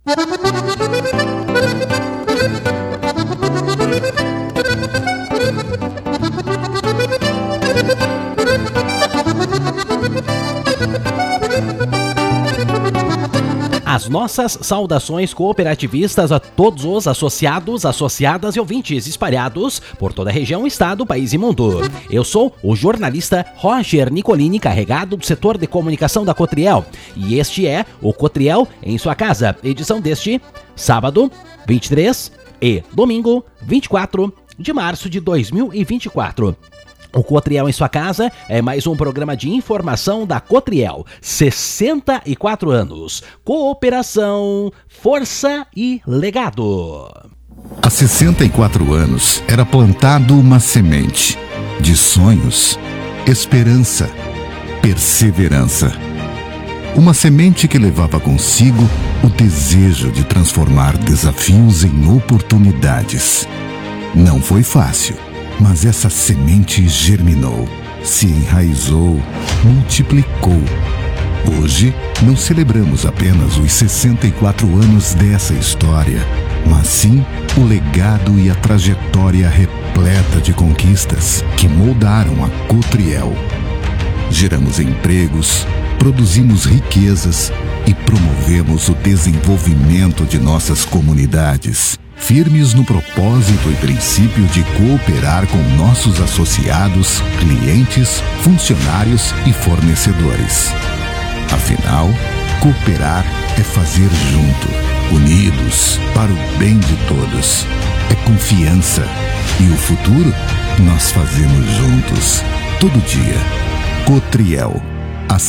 As nossas saudações cooperativistas a todos os associados, associadas e ouvintes espalhados por toda a região, estado, país e mundo. Eu sou o jornalista Roger Nicolini, carregado do setor de comunicação da Cotriel. E este é o Cotriel em sua casa, edição deste sábado 23 e domingo 24 de março de 2024. O Cotriel em sua casa é mais um programa de informação da Cotriel. 64 anos. Cooperação, força e legado. Há 64 anos era plantado uma semente de sonhos, esperança, perseverança. Uma semente que levava consigo o desejo de transformar desafios em oportunidades. Não foi fácil. Mas essa semente germinou, se enraizou, multiplicou. Hoje, não celebramos apenas os 64 anos dessa história, mas sim o legado e a trajetória repleta de conquistas que moldaram a Cotriel. Geramos empregos, produzimos riquezas e promovemos o desenvolvimento de nossas comunidades. Firmes no propósito e princípio de cooperar com nossos associados, clientes, funcionários e fornecedores. Afinal, cooperar é fazer junto, unidos, para o bem de todos. É confiança. E o futuro, nós fazemos juntos, todo dia. Cotriel, há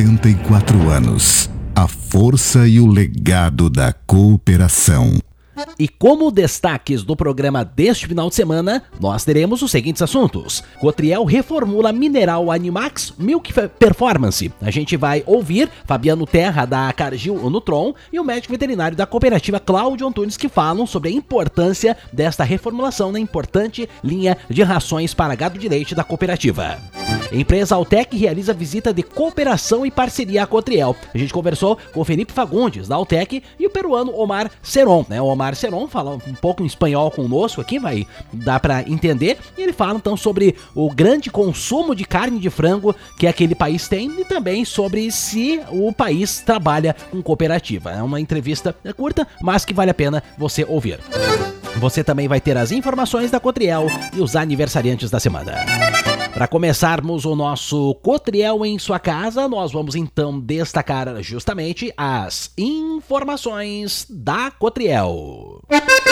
64 anos. A força e o legado da cooperação. E como destaques do programa deste final de semana, nós teremos os seguintes assuntos. Cotriel reformula Mineral Animax Milk Performance. A gente vai ouvir Fabiano Terra, da Cargill Nutron, e o médico veterinário da cooperativa Cláudio Antunes, que falam sobre a importância desta reformulação na importante linha de rações para gado de leite da cooperativa. Empresa Altec realiza visita de cooperação e parceria à Cotriel. A gente conversou com o Felipe Fagundes, da Altec, e o peruano Omar Seron, O Omar Seron fala um pouco em espanhol conosco aqui, vai dar para entender, e ele fala então sobre o grande consumo de carne de frango que aquele país tem e também sobre se o país trabalha com cooperativa. É uma entrevista curta, mas que vale a pena você ouvir. Você também vai ter as informações da Cotriel e os aniversariantes da semana. Para começarmos o nosso Cotriel em sua casa, nós vamos então destacar justamente as informações da Cotriel.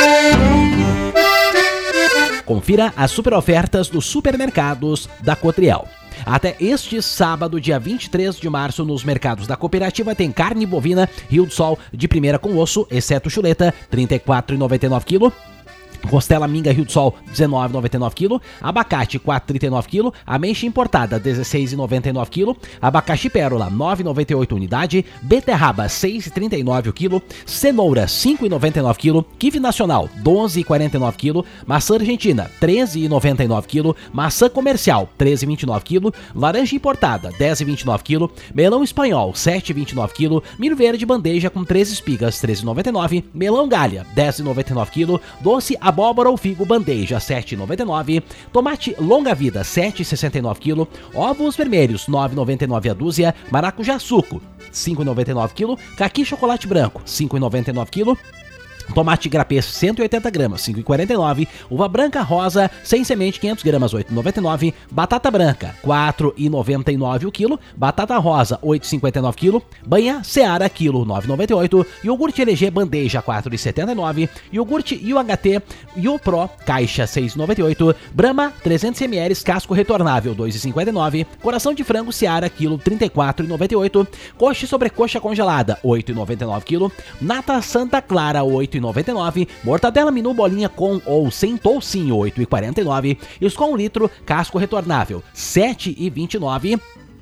Confira as super ofertas dos supermercados da Cotriel. Até este sábado, dia 23 de março, nos mercados da cooperativa tem carne bovina Rio do Sol de primeira com osso, exceto chuleta, R$ 34,99 kg. Costela minga Rio do Sol, R$19,99 kg. Abacate, R$4,39 kg. Ameixa importada, R$16,99 kg. Abacaxi pérola, R$9,98 unidade. Beterraba, R$6,39 kg. Cenoura, R$5,99 kg. Kiwi nacional, R$12,49 kg. Maçã argentina, R$13,99 kg. Maçã comercial, R$13,29 kg. Laranja importada, R$10,29 kg. Melão espanhol, R$7,29 kg. Milho verde bandeja com 3 espigas, R$13,99. Melão galha, R$10,99 kg. Doce abóbora ou figo bandeja, R$ 7,99. Tomate longa vida, R$ 7,69 kg. Ovos vermelhos, R$ 9,99 a dúzia. Maracujá suco, R$ 5,99 kg. Caqui chocolate branco, R$ 5,99 kg. Tomate grapê 180 gramas, R$ 5,49. Uva branca rosa, sem semente, 500 gramas, R$ 8,99. Batata branca, R$ 4,99 o quilo. Batata rosa, R$ 8,59 quilo. Banha Seara, quilo, R$ 9,98. Iogurte LG bandeja, R$ 4,79. Iogurte UHT Iopro, caixa, R$ 6,98. Brahma, 300 ml, casco retornável, R$ 2,59. Coração de frango Seara, quilo, R$ 34,98. Coxa e sobrecoxa congelada, R$ 8,99 quilo. Nata Santa Clara, R$ 8,99. Mortadela menu bolinha com ou sem toucinho, R$ 8,49. Escom 1 litro, casco retornável, R$ 7,29.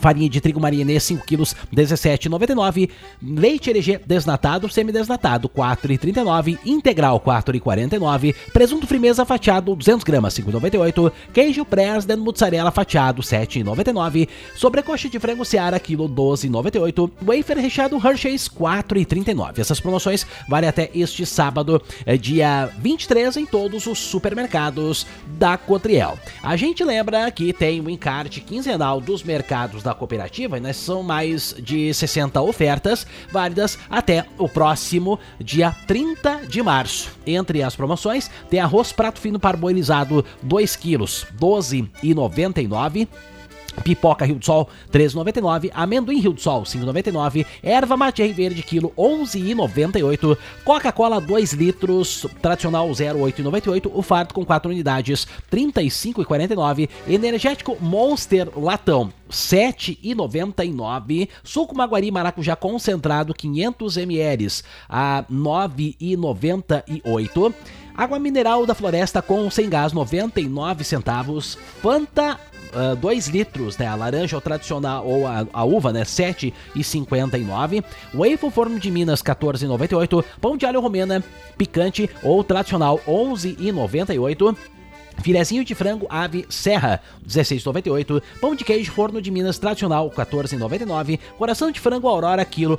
Farinha de trigo Marienê, 5 quilos, R$ 17,99. Leite LG desnatado, semidesnatado, R$ 4,39. Integral, R$ 4,49. Presunto Frimeza fatiado, 200 gramas, R$ 5,98. Queijo Presden mussarela fatiado, R$ 7,99. Sobrecoxa de frango Seara, quilo, R$ 12,98. Wafer recheado Hershey's, R$ 4,39. Essas promoções valem até este sábado, dia 23, em todos os supermercados da Cotriel. A gente lembra que tem o encarte quinzenal dos mercados da cooperativa, né? São mais de 60 ofertas válidas até o próximo dia 30 de março. Entre as promoções tem arroz prato fino parboilizado 2 quilos, R$ 12,99. Pipoca Rio do Sol, R$ 13,99. Amendoim Rio do Sol, R$ 5,99. Erva mate verde, quilo, R$ 11,98. Coca-Cola 2 litros, tradicional 0,8,98. O fardo com 4 unidades, R$ 35,49. Energético Monster latão, R$ 7,99. Suco Maguari Maracujá concentrado, 500 ml, a R$ 9,98. Água mineral da Floresta com sem gás, 99 centavos. Fanta 2 litros, né? A laranja, o tradicional, ou a uva, né? 7,59. Waffle Forno de Minas, 14,98. Pão de alho romena picante ou tradicional, 11,98. Filezinho de frango ave serra, 16,98. Pão de queijo forno de Minas tradicional, 14,99. Coração de frango Aurora quilo,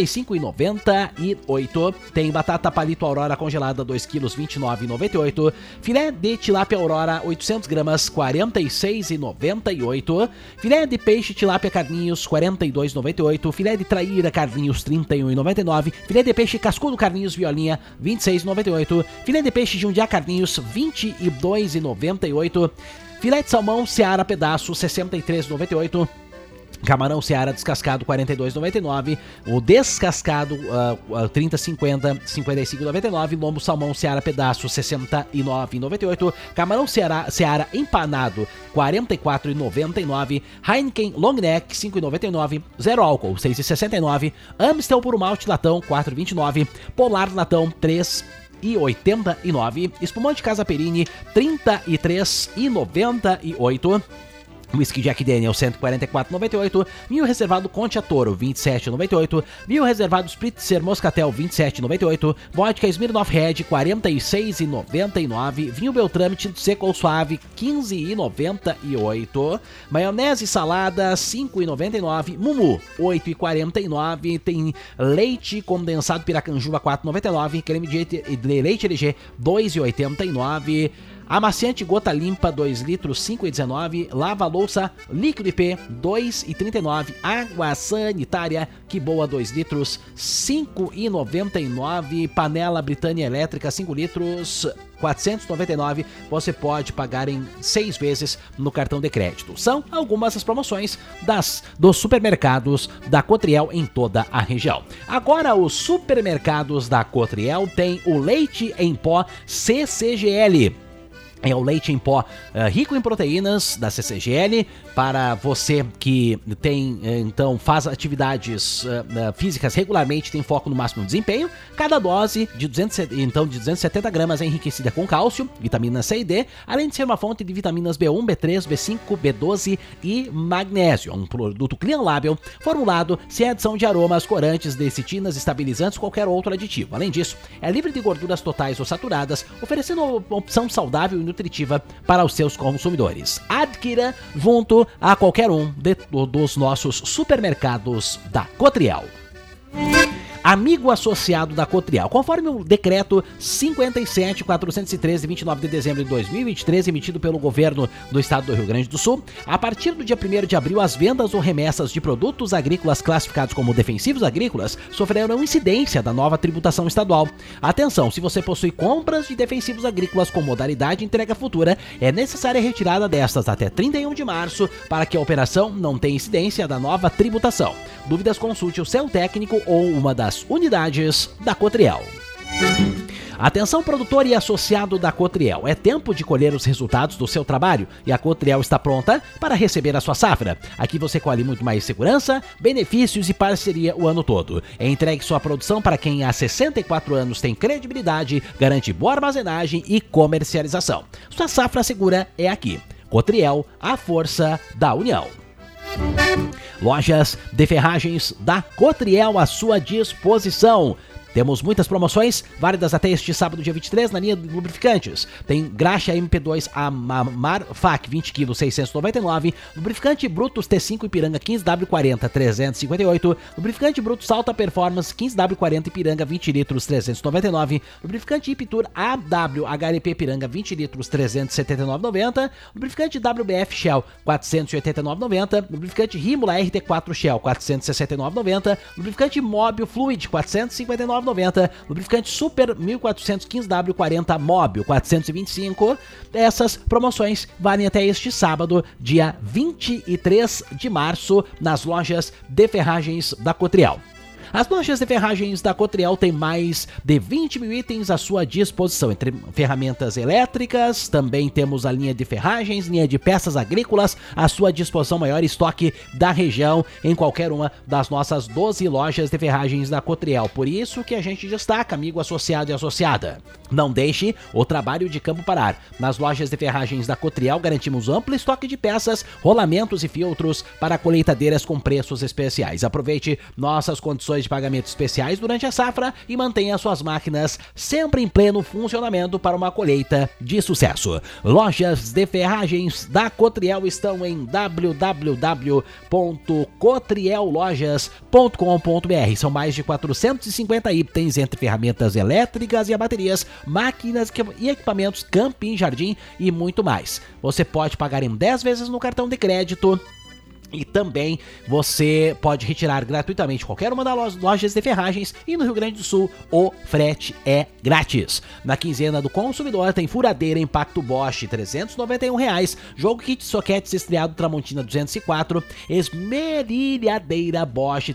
35,98. Tem batata palito Aurora congelada 2 quilos, 29,98. Filé de tilápia Aurora 800 gramas, 46,98. Filé de peixe tilápia Carninhos, 42,98. Filé de traíra Carninhos, 31,99. Filé de peixe cascudo Carninhos Violinha, 26,98. Filé de peixe Jundiá Carninhos, 22,98. Filé de salmão Seara pedaço, 63,98. Camarão Seara descascado, 42,99. O descascado 30,50, 55,99. Lombo salmão Seara pedaço, 69,98. Camarão Seara empanado, 44,99. Heineken Long Neck, 5,99. Zero álcool, 6,69. Amstel puro malte latão, 4,29. Polar latão, 3,89. Espumante Casa Perini, 33,98. Whisky Jack Daniel, 144,98. Vinho reservado Concha Toro, 27,98. Vinho reservado Spritzer Moscatel, 27,98. Vodka Smirnoff Red, 46,99. Vinho Beltrame Tinto Seco ou Suave, 15,98. Maionese salada, 5,99. Mumu, 8,49. Tem leite condensado Piracanjuba, 4,99. Creme de leite LG, 2,89. Amaciante Gota Limpa 2 litros, 5,19. Lava-louça líquido IP 2,39. Água sanitária Que Boa 2 litros, 5,99. Panela Britânia Elétrica 5 litros, 499. Você pode pagar em 6 vezes no cartão de crédito. São algumas das promoções dos supermercados da Cotriel em toda a região. Agora, os supermercados da Cotriel têm o leite em pó CCGL. É o leite em pó rico em proteínas da CCGL, para você que tem, então, faz atividades físicas regularmente, tem foco no máximo desempenho. Cada dose de 270 gramas é enriquecida com cálcio, vitamina C e D, além de ser uma fonte de vitaminas B1, B3, B5, B12 e magnésio. Um produto Clean Label, formulado sem adição de aromas, corantes, lecitinas, estabilizantes ou qualquer outro aditivo. Além disso, é livre de gorduras totais ou saturadas, oferecendo uma opção saudável e nutritiva para os seus consumidores. Adquira junto a qualquer um dos nossos supermercados da Cotriel. Amigo associado da Cotriel. Conforme o decreto 57.413, 29 de dezembro de 2023, emitido pelo governo do estado do Rio Grande do Sul, a partir do dia 1º de abril, as vendas ou remessas de produtos agrícolas classificados como defensivos agrícolas sofrerão incidência da nova tributação estadual. Atenção, se você possui compras de defensivos agrícolas com modalidade de entrega futura, é necessária a retirada destas até 31 de março para que a operação não tenha incidência da nova tributação. Dúvidas, consulte o seu técnico ou uma das unidades da Cotriel. Atenção, produtor e associado da Cotriel, é tempo de colher os resultados do seu trabalho e a Cotriel está pronta para receber a sua safra. Aqui você colhe muito mais segurança, benefícios e parceria o ano todo. Entregue sua produção para quem há 64 anos tem credibilidade, garante boa armazenagem e comercialização. Sua safra segura é aqui. Cotriel, a força da união. Lojas de ferragens da Cotriel à sua disposição. Temos muitas promoções, válidas até este sábado, dia 23, na linha de lubrificantes. Tem graxa MP2 Amar FAC 20 kg 699, lubrificante Brutus T5 Ipiranga 15W40 358, lubrificante Brutus Alta Performance 15W40 Ipiranga 20 litros 399, lubrificante Ipitur AW HLP Ipiranga 20 litros 379,90, lubrificante WBF Shell 489,90, lubrificante Rímula RT4 Shell 469,90, lubrificante Móbil Fluid 459,90, lubrificante Super 1415W40 Móbil 425. Essas promoções valem até este sábado, dia 23 de março, nas lojas de ferragens da Cotriel. As lojas de ferragens da Cotriel têm mais de 20 mil itens à sua disposição, entre ferramentas elétricas, também temos a linha de ferragens, linha de peças agrícolas, à sua disposição, maior estoque da região em qualquer uma das nossas 12 lojas de ferragens da Cotriel. Por isso que a gente destaca, amigo associado e associada, não deixe o trabalho de campo parar. Nas lojas de ferragens da Cotriel garantimos amplo estoque de peças, rolamentos e filtros para colheitadeiras com preços especiais. Aproveite nossas condições de pagamento especiais durante a safra e mantenha suas máquinas sempre em pleno funcionamento para uma colheita de sucesso. Lojas de ferragens da Cotriel estão em www.cotriellojas.com.br. São mais de 450 itens entre ferramentas elétricas e a baterias, máquinas e equipamentos, camping, jardim e muito mais. Você pode pagar em 10 vezes no cartão de crédito. E também você pode retirar gratuitamente qualquer uma das lojas de ferragens, e no Rio Grande do Sul o frete é grátis. Na quinzena do consumidor tem furadeira Impacto Bosch R$ 391, jogo kit soquetes estriado Tramontina 204, esmerilhadeira Bosch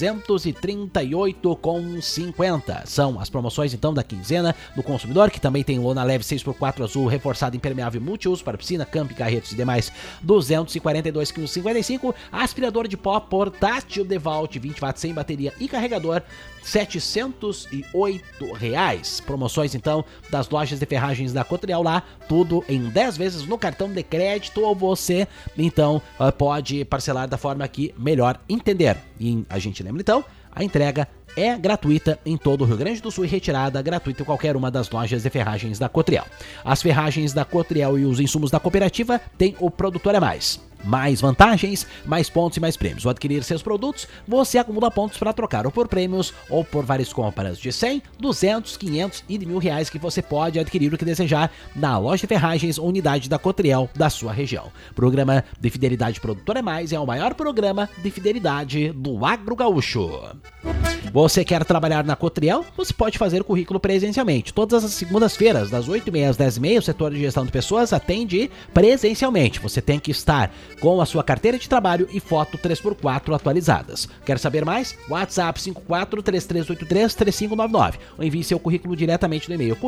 338,50. São as promoções então da quinzena do consumidor, que também tem lona leve 6x4 azul reforçado impermeável multiuso para piscina, camp, carretos e demais 242,55. Aspirador de pó portátil DeWalt 20 watts sem bateria e carregador R$ 708. Promoções então das lojas de ferragens da Cotriel lá, tudo em 10 vezes no cartão de crédito, ou você então pode parcelar da forma que melhor entender. E a gente lembra então, a entrega é gratuita em todo o Rio Grande do Sul e retirada gratuita em qualquer uma das lojas de ferragens da Cotriel. As ferragens da Cotriel e os insumos da cooperativa têm o Produtor é Mais. Mais vantagens, mais pontos e mais prêmios. Ao adquirir seus produtos, você acumula pontos para trocar ou por prêmios ou por várias compras de 100, 200, 500 e de R$1.000 que você pode adquirir o que desejar na loja de ferragens ou unidade da Cotriel da sua região. Programa de Fidelidade Produtor é Mais é o maior programa de fidelidade do agro gaúcho. Você quer trabalhar na Cotriel? Você pode fazer o currículo presencialmente. Todas as segundas-feiras, das 8h30 às 10h30, o setor de gestão de pessoas atende presencialmente. Você tem que estar com a sua carteira de trabalho e foto 3x4 atualizadas. Quer saber mais? WhatsApp 5433833599 ou envie seu currículo diretamente no e-mail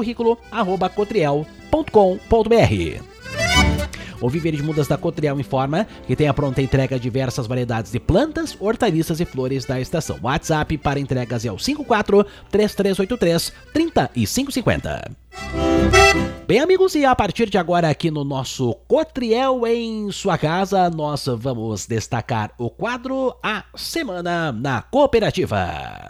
currículo@cotriel.com.br. O Viver de Mudas da Cotriel informa que tem a pronta entrega de diversas variedades de plantas, hortaliças e flores da estação. WhatsApp para entregas é o 5433833550. Bem, amigos, e a partir de agora aqui no nosso Cotriel em sua casa, nós vamos destacar o quadro A Semana na Cooperativa.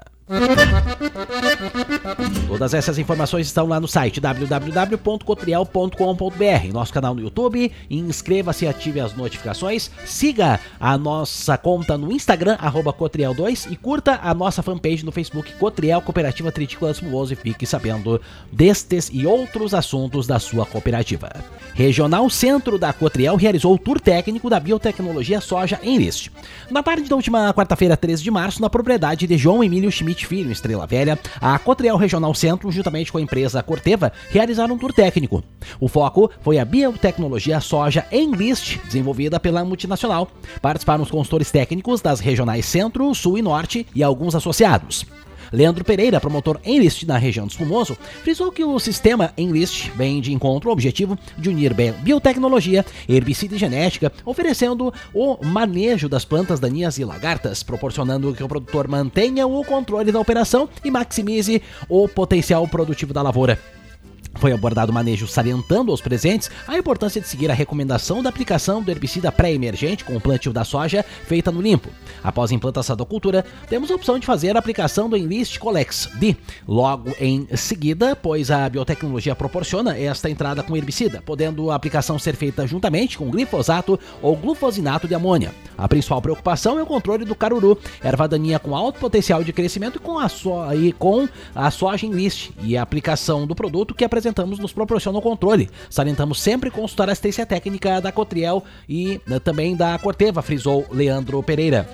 Todas essas informações estão lá no site www.cotriel.com.br, nosso canal no YouTube. Inscreva-se e ative as notificações. Siga a nossa conta no Instagram, @Cotriel2, e curta a nossa fanpage no Facebook, Cotriel Cooperativa Tritícola Espumoso, e fique sabendo destes e outros assuntos da sua cooperativa. Regional Centro da Cotriel realizou o tour técnico da biotecnologia soja em Liste. Na tarde da última quarta-feira, 13 de março, na propriedade de João Emílio Schmidt Filho, em Estrela Velha, a Cotriel Regional Centro, juntamente com a empresa Corteva, realizaram um tour técnico. O foco foi a biotecnologia soja em Liste, desenvolvida pela multinacional. Participaram os consultores técnicos das regionais Centro, Sul e Norte e alguns associados. Leandro Pereira, promotor Enlist na região do Espumoso, frisou que o sistema Enlist vem de encontro ao objetivo de unir biotecnologia, herbicida e genética, oferecendo o manejo das plantas daninhas e lagartas, proporcionando que o produtor mantenha o controle da operação e maximize o potencial produtivo da lavoura. Foi abordado o manejo salientando aos presentes a importância de seguir a recomendação da aplicação do herbicida pré-emergente com o plantio da soja feita no limpo. Após a implantação da cultura, temos a opção de fazer a aplicação do Enlist Colex D logo em seguida, pois a biotecnologia proporciona esta entrada com herbicida, podendo a aplicação ser feita juntamente com glifosato ou glufosinato de amônia. A principal preocupação é o controle do caruru, erva daninha com alto potencial de crescimento e com a soja Enlist, e a aplicação do produto que apresentamos nos proporciona o controle. Salientamos sempre consultar a assistência técnica da Cotriel e também da Corteva, frisou Leandro Pereira.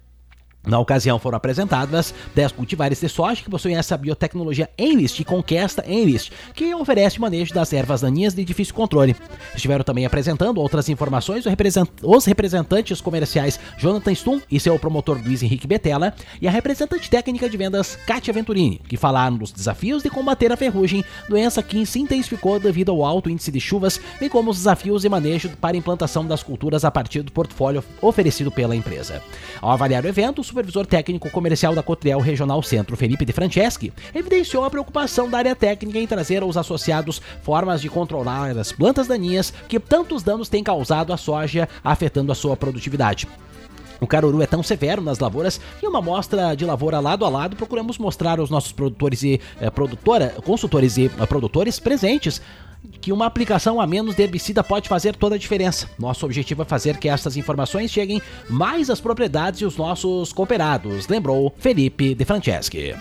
Na ocasião foram apresentadas 10 cultivares de soja que possuem essa biotecnologia Enlist e Conquesta Enlist, que oferece o manejo das ervas daninhas de difícil controle. Estiveram também apresentando outras informações os representantes comerciais Jonathan Stum e seu promotor Luiz Henrique Betella e a representante técnica de vendas Kátia Venturini, que falaram dos desafios de combater a ferrugem, doença que se intensificou devido ao alto índice de chuvas, bem como os desafios de manejo para a implantação das culturas a partir do portfólio oferecido pela empresa. Ao avaliar o evento, o supervisor técnico comercial da Cotriel Regional Centro, Felipe De Franceschi, evidenciou a preocupação da área técnica em trazer aos associados formas de controlar as plantas daninhas que tantos danos têm causado à soja, afetando a sua produtividade. O caruru é tão severo nas lavouras que em uma amostra de lavoura lado a lado procuramos mostrar aos nossos produtores e consultores e produtores presentes que uma aplicação a menos de herbicida pode fazer toda a diferença. Nosso objetivo é fazer que estas informações cheguem mais às propriedades e os nossos cooperados, lembrou Felipe De Franceschi.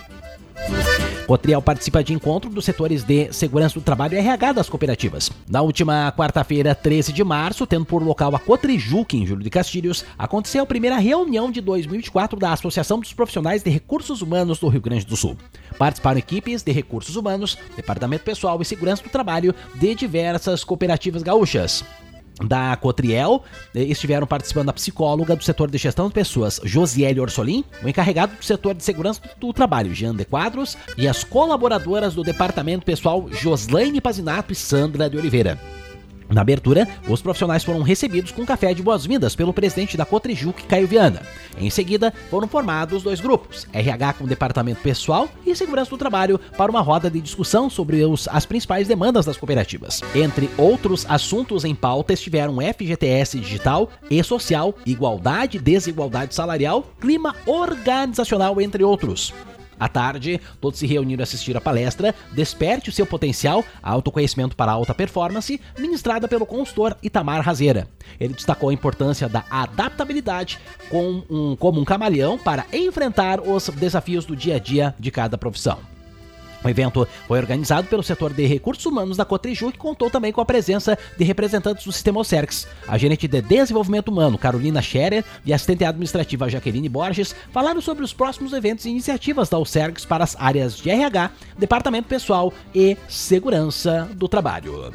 Cotriel participa de encontro dos setores de segurança do trabalho e RH das cooperativas. Na última quarta-feira, 13 de março, tendo por local a Cotrijuc, em Júlio de Castilhos, aconteceu a primeira reunião de 2024 da Associação dos Profissionais de Recursos Humanos do Rio Grande do Sul. Participaram equipes de recursos humanos, departamento pessoal e segurança do trabalho de diversas cooperativas gaúchas. Da Cotriel, estiveram participando a psicóloga do setor de gestão de pessoas, Josiele Orsolim, o encarregado do setor de segurança do trabalho, Jean de Quadros, e as colaboradoras do departamento pessoal, Joslaine Pazinato e Sandra de Oliveira. Na abertura, os profissionais foram recebidos com café de boas-vindas pelo presidente da Cotrijuc, Caio Viana. Em seguida, foram formados 2 grupos, RH com o departamento pessoal e segurança do trabalho, para uma roda de discussão sobre as principais demandas das cooperativas. Entre outros assuntos em pauta estiveram FGTS digital e social, igualdade e desigualdade salarial, clima organizacional, entre outros. À tarde, todos se reuniram a assistir à palestra Desperte o seu potencial, autoconhecimento para alta performance, ministrada pelo consultor Itamar Razeira. Ele destacou a importância da adaptabilidade como um camaleão para enfrentar os desafios do dia a dia de cada profissão. O evento foi organizado pelo setor de recursos humanos da Cotrijuc, que contou também com a presença de representantes do sistema OCERGS. A gerente de desenvolvimento humano, Carolina Scherer, e a assistente administrativa Jaqueline Borges falaram sobre os próximos eventos e iniciativas da OCERGS para as áreas de RH, departamento pessoal e segurança do trabalho.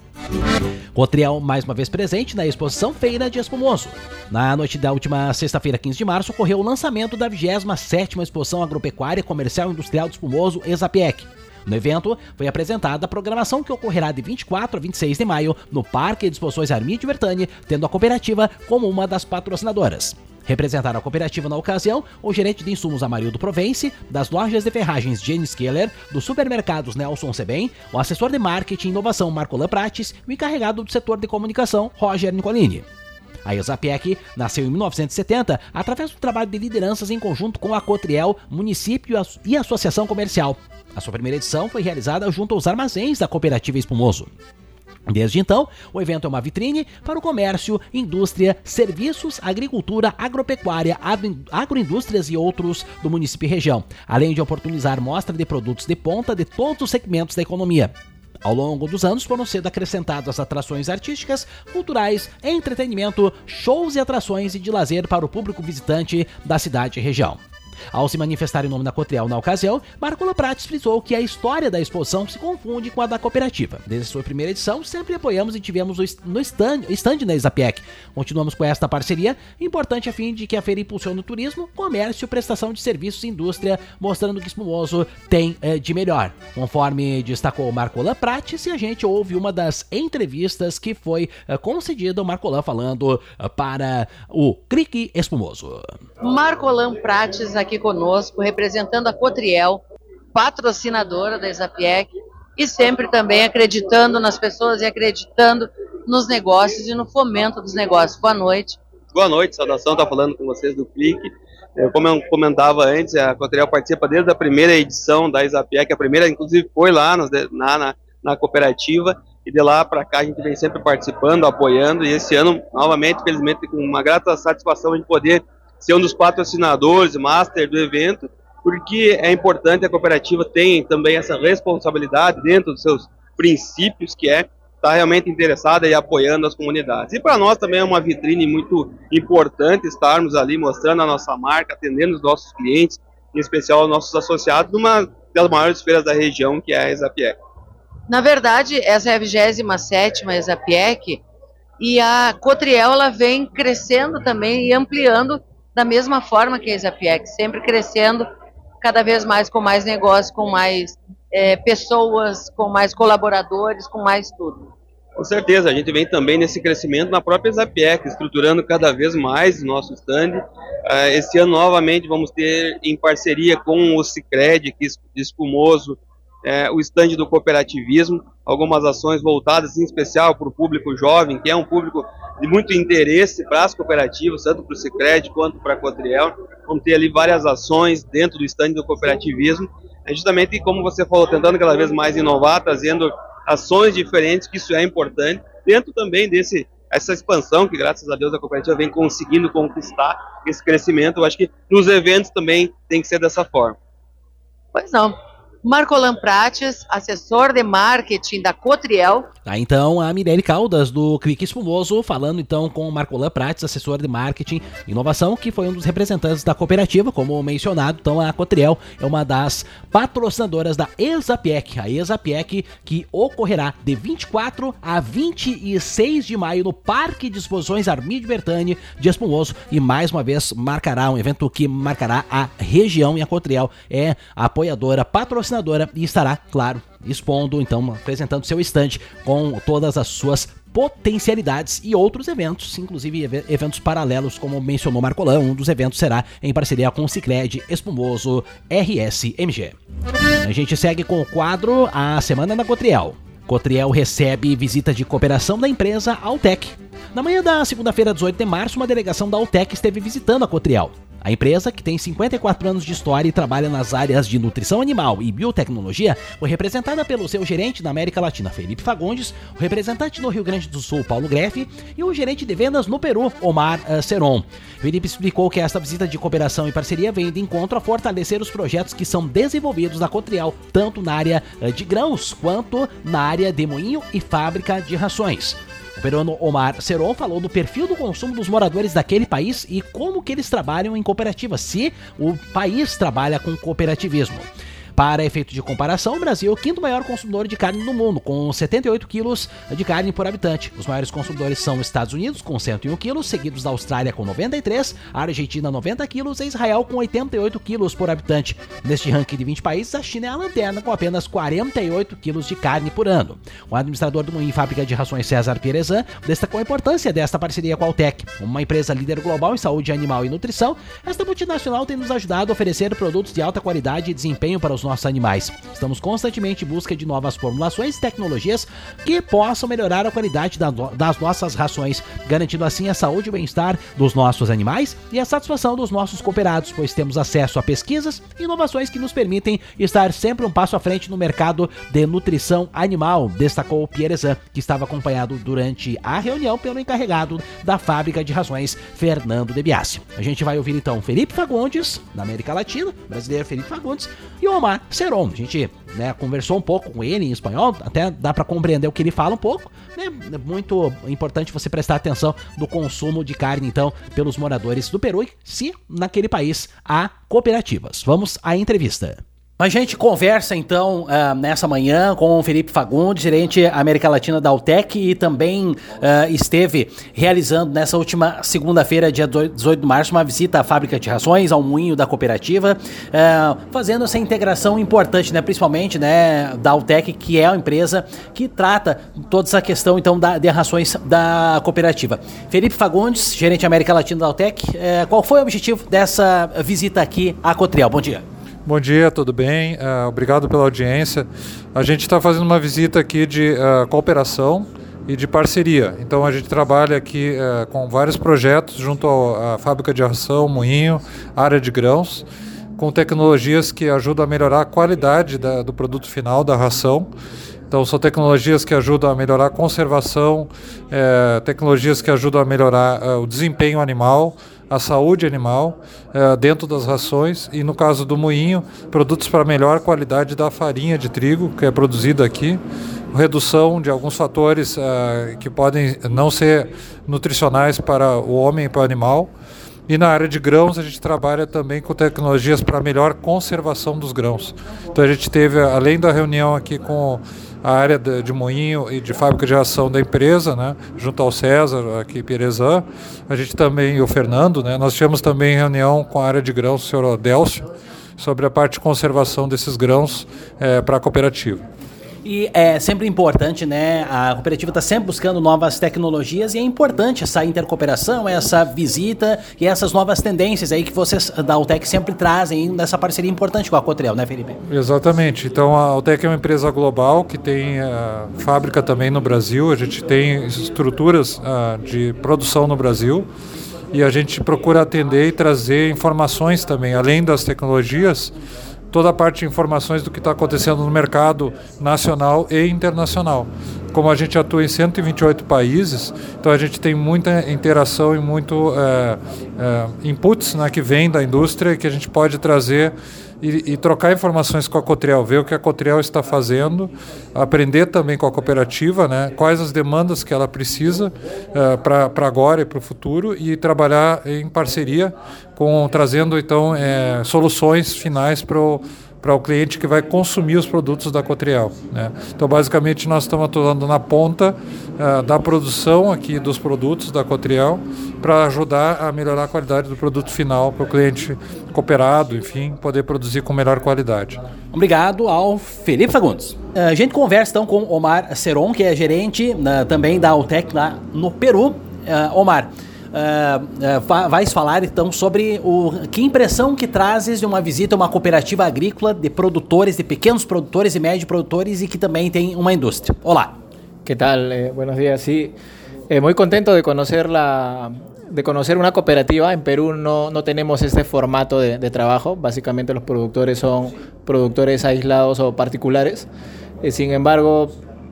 Cotriel mais uma vez presente na exposição Feira de Espumoso. Na noite da última sexta-feira, 15 de março, ocorreu o lançamento da 27ª Exposição Agropecuária Comercial e Industrial de Espumoso, ESAPIEC. No evento, foi apresentada a programação que ocorrerá de 24 a 26 de maio no Parque de Exposições Armídio Bertani, tendo a cooperativa como uma das patrocinadoras. Representaram a cooperativa na ocasião o gerente de insumos Amarildo Provence, das lojas de ferragens Janis Keller, dos supermercados Nelson Sebem, o assessor de marketing e inovação Marcolan Prates e o encarregado do setor de comunicação Roger Nicolini. A ESAPIEC nasceu em 1970 através do trabalho de lideranças em conjunto com a Cotriel, município e associação comercial. A sua primeira edição foi realizada junto aos armazéns da cooperativa Espumoso. Desde então, o evento é uma vitrine para o comércio, indústria, serviços, agricultura, agropecuária, agroindústrias e outros do município e região, além de oportunizar mostra de produtos de ponta de todos os segmentos da economia. Ao longo dos anos foram sendo acrescentadas atrações artísticas, culturais, entretenimento, shows e atrações de lazer para o público visitante da cidade e região. Ao se manifestar em nome da Cotriel na ocasião, Marcolan Prates frisou que a história da exposição se confunde com a da cooperativa. Desde sua primeira edição, sempre apoiamos e tivemos no stand na ESAPIEC. Continuamos com esta parceria, importante a fim de que a feira impulsione o turismo, comércio, prestação de serviços e indústria, mostrando que Espumoso tem de melhor. Conforme destacou Marcolan Prates, e a gente ouve uma das entrevistas que foi concedida, o Marcolan falando para o Crique Espumoso. Marcolan Prates aqui conosco, representando a Cotriel, patrocinadora da ESAPIEC, e sempre também acreditando nas pessoas e acreditando nos negócios e no fomento dos negócios. Boa noite. Boa noite, saudação, está falando com vocês do Clique. Como eu comentava antes, a Cotriel participa desde a primeira edição da Exapiec, a primeira inclusive foi lá na cooperativa, e de lá para cá a gente vem sempre participando, apoiando, e esse ano, novamente, felizmente, com uma grata satisfação de poder ser um dos patrocinadores, master do evento, porque é importante, a cooperativa tem também essa responsabilidade dentro dos seus princípios, que é estar realmente interessada e apoiando as comunidades. E para nós também é uma vitrine muito importante estarmos ali mostrando a nossa marca, atendendo os nossos clientes, em especial os nossos associados, numa das maiores feiras da região, que é a Exapiec. Na verdade, essa é a 27ª Exapiec, e a Cotriel ela vem crescendo também e ampliando da mesma forma que a Exapiec, sempre crescendo cada vez mais, com mais negócios, com mais pessoas, com mais colaboradores, com mais tudo. Com certeza, a gente vem também nesse crescimento na própria Exapiec, estruturando cada vez mais o nosso stand. Esse ano, novamente, vamos ter em parceria com o Sicredi, que de Espumoso, o stand do cooperativismo, algumas ações voltadas em especial para o público jovem, que é um público de muito interesse para as cooperativas, tanto para o Sicredi quanto para a Cotriel. Vamos ter ali várias ações dentro do stand do cooperativismo, justamente como você falou, tentando cada vez mais inovar, trazendo ações diferentes, que isso é importante, dentro também essa expansão que, graças a Deus, a cooperativa vem conseguindo conquistar esse crescimento. Eu acho que nos eventos também tem que ser dessa forma. Pois não. Marcolan Prates, assessor de marketing da Cotriel. Então, a Mirelle Caldas, do Clique Espumoso, falando então com o Marcolan Prates, assessor de marketing e inovação, que foi um dos representantes da cooperativa, como mencionado. Então, a Cotriel é uma das patrocinadoras da Exapiec, a Exapiec que ocorrerá de 24 a 26 de maio no Parque de Exposições Armidio Bertani de Espumoso, e mais uma vez marcará um evento que marcará a região, e a Cotriel é a apoiadora, patrocinadora, e estará, claro, expondo, então, apresentando seu stand com todas as suas potencialidades e outros eventos, inclusive eventos paralelos, como mencionou Marcolan. Um dos eventos será em parceria com o Sicredi Espumoso RSMG. A gente segue com o quadro A Semana da Cotriel. Cotriel recebe visita de cooperação da empresa Altec. Na manhã da segunda-feira, 18 de março, uma delegação da Altec esteve visitando a Cotriel. A empresa, que tem 54 anos de história e trabalha nas áreas de nutrição animal e biotecnologia, foi representada pelo seu gerente na América Latina, Felipe Fagundes, o representante no Rio Grande do Sul, Paulo Greff, e o gerente de vendas no Peru, Omar Seron. Felipe explicou que esta visita de cooperação e parceria vem de encontro a fortalecer os projetos que são desenvolvidos na Cotriel, tanto na área de grãos quanto na área de moinho e fábrica de rações. O peruano Omar Seron falou do perfil do consumo dos moradores daquele país e como que eles trabalham em cooperativas, se o país trabalha com cooperativismo. Para efeito de comparação, o Brasil é o quinto maior consumidor de carne do mundo, com 78 quilos de carne por habitante. Os maiores consumidores são os Estados Unidos, com 101 quilos, seguidos da Austrália, com 93, a Argentina, 90 quilos, e Israel, com 88 quilos por habitante. Neste ranking de 20 países, a China é a lanterna, com apenas 48 quilos de carne por ano. O administrador do Moinho e Fábrica de Rações, César Pierezan, destacou a importância desta parceria com a Altec. Uma empresa líder global em saúde animal e nutrição, esta multinacional tem nos ajudado a oferecer produtos de alta qualidade e desempenho para os nossos animais. Estamos constantemente em busca de novas formulações e tecnologias que possam melhorar a qualidade das nossas rações, garantindo assim a saúde e o bem-estar dos nossos animais e a satisfação dos nossos cooperados, pois temos acesso a pesquisas e inovações que nos permitem estar sempre um passo à frente no mercado de nutrição animal, destacou Pierezan, que estava acompanhado durante a reunião pelo encarregado da fábrica de rações, Fernando de Biasi. A gente vai ouvir então Felipe Fagundes, da América Latina, brasileiro Felipe Fagundes, e Omar Seron. A gente conversou um pouco com ele em espanhol, até dá para compreender o que ele fala um pouco. É muito importante você prestar atenção do consumo de carne, então, pelos moradores do Peru, se naquele país há cooperativas. Vamos à entrevista. A gente conversa então nessa manhã com o Felipe Fagundes, gerente América Latina da Altec, e também esteve realizando nessa última segunda-feira, dia 18 de março, uma visita à fábrica de rações, ao moinho da cooperativa, fazendo essa integração importante, principalmente da Altec, que é a empresa que trata toda essa questão então de rações da cooperativa. Felipe Fagundes, gerente América Latina da Altec, qual foi o objetivo dessa visita aqui à Cotriel? Bom dia. Bom dia, tudo bem? Obrigado pela audiência. A gente está fazendo uma visita aqui de cooperação e de parceria. Então a gente trabalha aqui com vários projetos junto à fábrica de ração, moinho, área de grãos, com tecnologias que ajudam a melhorar a qualidade do produto final da ração. Então são tecnologias que ajudam a melhorar a conservação, tecnologias que ajudam a melhorar o desempenho animal, a saúde animal dentro das rações, e no caso do moinho, produtos para melhor qualidade da farinha de trigo que é produzida aqui, redução de alguns fatores que podem não ser nutricionais para o homem e para o animal. E na área de grãos a gente trabalha também com tecnologias para melhor conservação dos grãos. Então a gente teve, além da reunião aqui com a área de moinho e de fábrica de ração da empresa, né, junto ao César, aqui em Pirezã, a gente também, e o Fernando, né, nós tivemos também reunião com a área de grãos, o senhor Adélcio, sobre a parte de conservação desses grãos para a cooperativa. E é sempre importante, né? A cooperativa está sempre buscando novas tecnologias e é importante essa intercooperação, essa visita e essas novas tendências aí que vocês da Altec sempre trazem nessa parceria importante com a Cotrijal, né, Felipe? Exatamente. Então a Altec é uma empresa global que tem fábrica também no Brasil, a gente tem estruturas de produção no Brasil e a gente procura atender e trazer informações também, além das tecnologias, toda a parte de informações do que está acontecendo no mercado nacional e internacional. Como a gente atua em 128 países, então a gente tem muita interação e muito inputs, né, que vem da indústria que a gente pode trazer e trocar informações com a Cotrijal, ver o que a Cotrijal está fazendo, aprender também com a cooperativa, né, quais as demandas que ela precisa para agora e para o futuro, e trabalhar em parceria trazendo então soluções finais para o cliente que vai consumir os produtos da Cotrijal, né? Então basicamente nós estamos atuando na ponta da produção aqui dos produtos da Cotrijal para ajudar a melhorar a qualidade do produto final para o cliente cooperado, enfim, poder produzir com melhor qualidade. Obrigado ao Felipe Fagundes. A gente conversa então com Omar Ceron, que é gerente também da Altec lá no Peru. Omar, vais falar então sobre que impressão que trazes de uma visita a uma cooperativa agrícola de produtores, de pequenos produtores e médios produtores e que também tem uma indústria. Olá. ¿Qué tal? Buenos días. Sí, muy contento de conocer una cooperativa. En Perú no tenemos este formato de trabajo. Básicamente los productores son productores aislados o particulares. Sin embargo,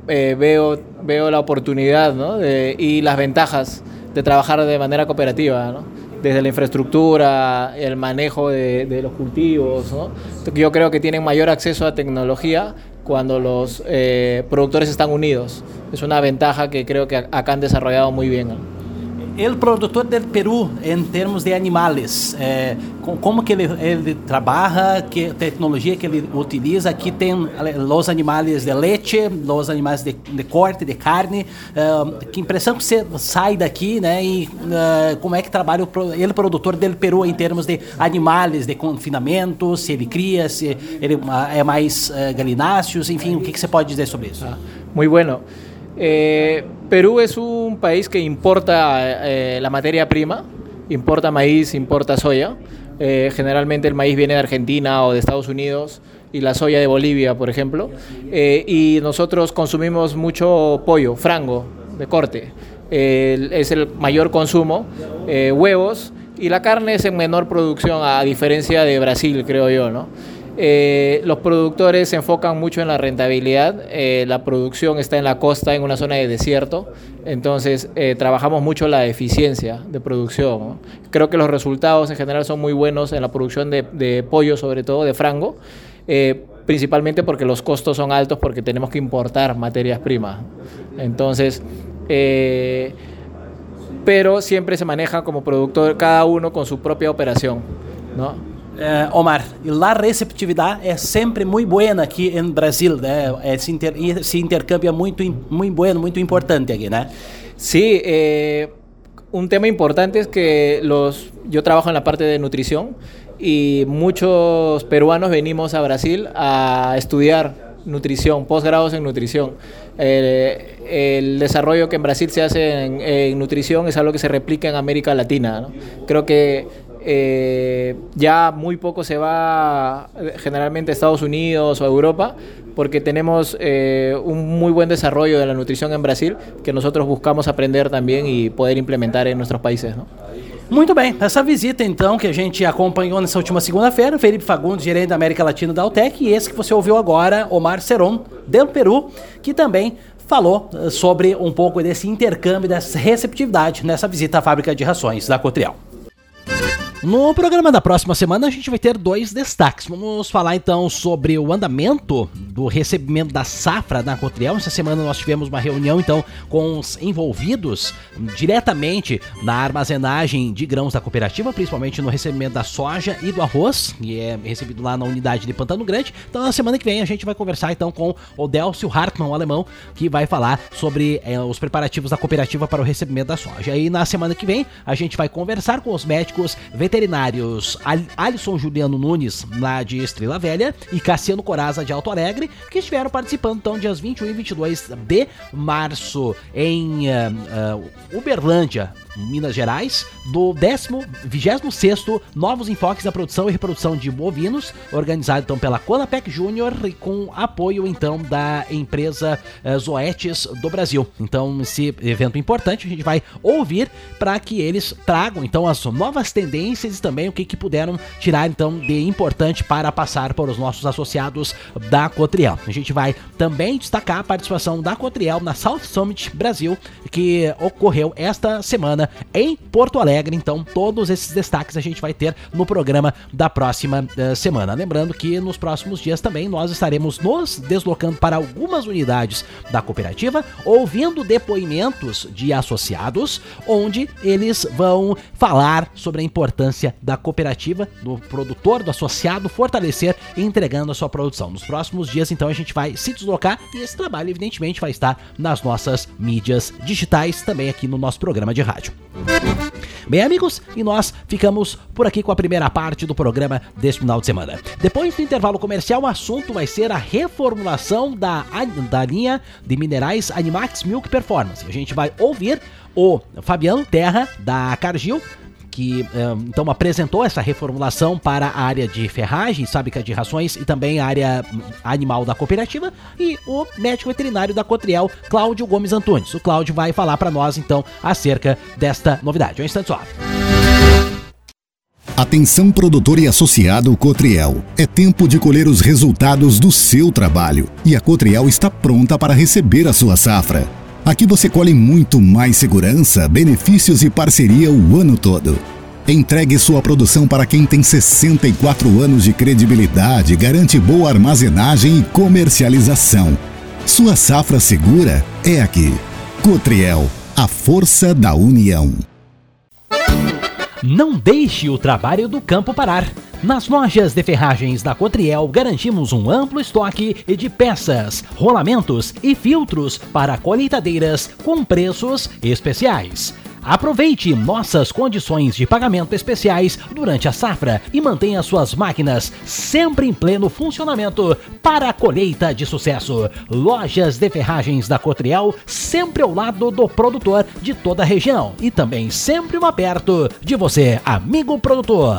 veo la oportunidad, ¿no? Y las ventajas de trabajar de manera cooperativa, ¿no? Desde la infraestructura, el manejo de los cultivos, ¿no? Yo creo que tienen mayor acceso a tecnología cuando los productores están unidos. Es una ventaja que creo que acá han desarrollado muy bien, ¿no? El produtor del Perú, en términos de animales, como que ele trabalha, que tecnologia que ele utiliza? Aqui tem os animais de leite, os animais de corte, de carne. Que impressão que você sai daqui, né? E como é que trabalha ele produtor del Peru em termos de animais, de confinamento, se ele cria, se ele é mais galináceos, enfim, o que você pode dizer sobre isso? Muy bueno. Perú es un país que importa la materia prima, importa maíz, importa soya. Generalmente el maíz viene de Argentina o de Estados Unidos y la soya de Bolivia, por ejemplo. Y nosotros consumimos mucho pollo, frango, de corte. Es el mayor consumo, huevos, y la carne es en menor producción a diferencia de Brasil, creo yo, ¿no? Los productores se enfocan mucho en la rentabilidad. La producción está en la costa, en una zona de desierto, entonces trabajamos mucho la eficiencia de producción, ¿no? Creo que los resultados en general son muy buenos en la producción de pollo, sobre todo de frango, principalmente porque los costos son altos porque tenemos que importar materias primas. Entonces, pero siempre se maneja como productor cada uno con su propia operación, ¿no? Omar, a receptividade é sempre muito boa aqui em Brasil, né? Se intercambia muito bueno, muito importante aqui, né? Sí, un tema importante es que yo trabajo en la parte de nutrición y muchos peruanos venimos a Brasil a estudiar nutrición, posgrados en nutrición. El desarrollo que en Brasil se hace en nutrición es algo que se replica en América Latina, ¿no? Creo que ya muy poco se va generalmente a Estados Unidos o a Europa, porque tenemos un muy buen desarrollo de la nutrición en Brasil, que nosotros buscamos aprender también y poder implementar en nuestros países, ¿no? Muito bem, essa visita então que a gente acompanhou nessa última segunda-feira, Felipe Fagundes, gerente da América Latina da Altec, e esse que você ouviu agora, Omar Cerón, do Peru, que também falou sobre um pouco desse intercâmbio, dessa receptividade nessa visita à fábrica de rações da Cotriel. No programa da próxima semana a gente vai ter 2 destaques. Vamos falar então sobre o andamento do recebimento da safra da Cotriel. Essa semana nós tivemos uma reunião então com os envolvidos diretamente na armazenagem de grãos da cooperativa, principalmente no recebimento da soja e do arroz, que é recebido lá na unidade de Pantano Grande. Então na semana que vem a gente vai conversar então com o Délcio Hartmann, o alemão, que vai falar sobre os preparativos da cooperativa para o recebimento da soja. E na semana que vem a gente vai conversar com os médicos veterinários Alisson Juliano Nunes, lá de Estrela Velha, e Cassiano Coraza, de Alto Alegre, que estiveram participando, então, dias 21 e 22 de março, em Uberlândia, Minas Gerais, do 26º Novos Enfoques da Produção e Reprodução de Bovinos, organizado, então, pela Conapec Júnior e com apoio, então, da empresa Zoetis do Brasil. Então, esse evento importante, a gente vai ouvir para que eles tragam, então, as novas tendências e também o que puderam tirar, então, de importante para passar para os nossos associados da Cotriel. A gente vai também destacar a participação da Cotriel na South Summit Brasil, que ocorreu esta semana em Porto Alegre. Então, todos esses destaques a gente vai ter no programa da próxima semana. Lembrando que nos próximos dias também nós estaremos nos deslocando para algumas unidades da cooperativa, ouvindo depoimentos de associados, onde eles vão falar sobre a importância da cooperativa, do produtor, do associado, fortalecer e entregando a sua produção. Nos próximos dias, então, a gente vai se deslocar e esse trabalho, evidentemente, vai estar nas nossas mídias digitais, também aqui no nosso programa de rádio. Bem, amigos, e nós ficamos por aqui com a primeira parte do programa deste final de semana. Depois do intervalo comercial, o assunto vai ser a reformulação da linha de minerais Animax Milk Performance. A gente vai ouvir o Fabiano Terra, da Cargill, que então apresentou essa reformulação para a área de ferragem, fábrica de rações e também a área animal da cooperativa, e o médico veterinário da Cotriel, Cláudio Gomes Antunes. O Cláudio vai falar para nós então acerca desta novidade. Um instante só. Atenção, produtor e associado Cotriel. É tempo de colher os resultados do seu trabalho e a Cotriel está pronta para receber a sua safra. Aqui você colhe muito mais segurança, benefícios e parceria o ano todo. Entregue sua produção para quem tem 64 anos de credibilidade, garante boa armazenagem e comercialização. Sua safra segura é aqui. Cotriel, a força da união. Não deixe o trabalho do campo parar. Nas lojas de ferragens da Cotriel garantimos um amplo estoque de peças, rolamentos e filtros para colheitadeiras com preços especiais. Aproveite nossas condições de pagamento especiais durante a safra e mantenha suas máquinas sempre em pleno funcionamento para a colheita de sucesso. Lojas de ferragens da Cotriel, sempre ao lado do produtor de toda a região e também sempre mais perto de você, amigo produtor.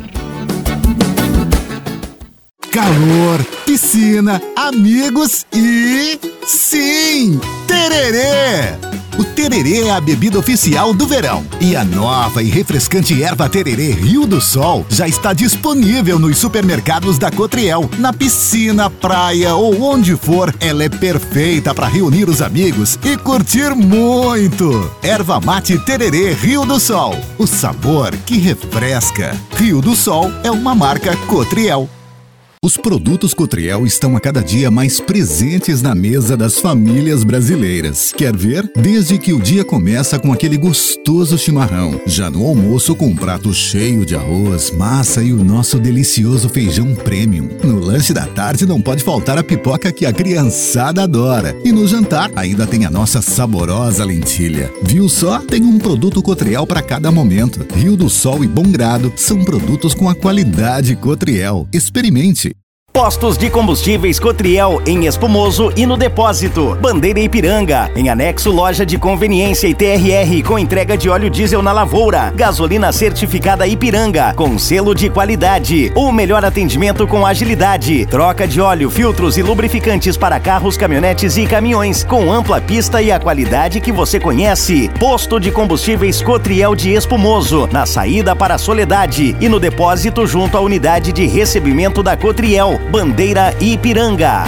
Calor, piscina, amigos e... sim! Tererê! O tererê é a bebida oficial do verão. E a nova e refrescante erva tererê Rio do Sol já está disponível nos supermercados da Cotriel. Na piscina, praia ou onde for, ela é perfeita para reunir os amigos e curtir muito. Erva mate tererê Rio do Sol. O sabor que refresca. Rio do Sol é uma marca Cotriel. Os produtos Cotriel estão a cada dia mais presentes na mesa das famílias brasileiras. Quer ver? Desde que o dia começa com aquele gostoso chimarrão, já no almoço com um prato cheio de arroz, massa e o nosso delicioso feijão premium. No lanche da tarde não pode faltar a pipoca que a criançada adora. E no jantar ainda tem a nossa saborosa lentilha. Viu só? Tem um produto Cotriel para cada momento. Rio do Sol e Bom Grado são produtos com a qualidade Cotriel. Experimente! Postos de combustíveis Cotriel em Espumoso e no Depósito. Bandeira Ipiranga. Em anexo, loja de conveniência e TRR com entrega de óleo diesel na lavoura. Gasolina certificada Ipiranga com selo de qualidade. O melhor atendimento com agilidade. Troca de óleo, filtros e lubrificantes para carros, caminhonetes e caminhões com ampla pista e a qualidade que você conhece. Posto de combustíveis Cotriel de Espumoso, na saída para a Soledade e no Depósito junto à unidade de recebimento da Cotriel. Bandeira Ipiranga.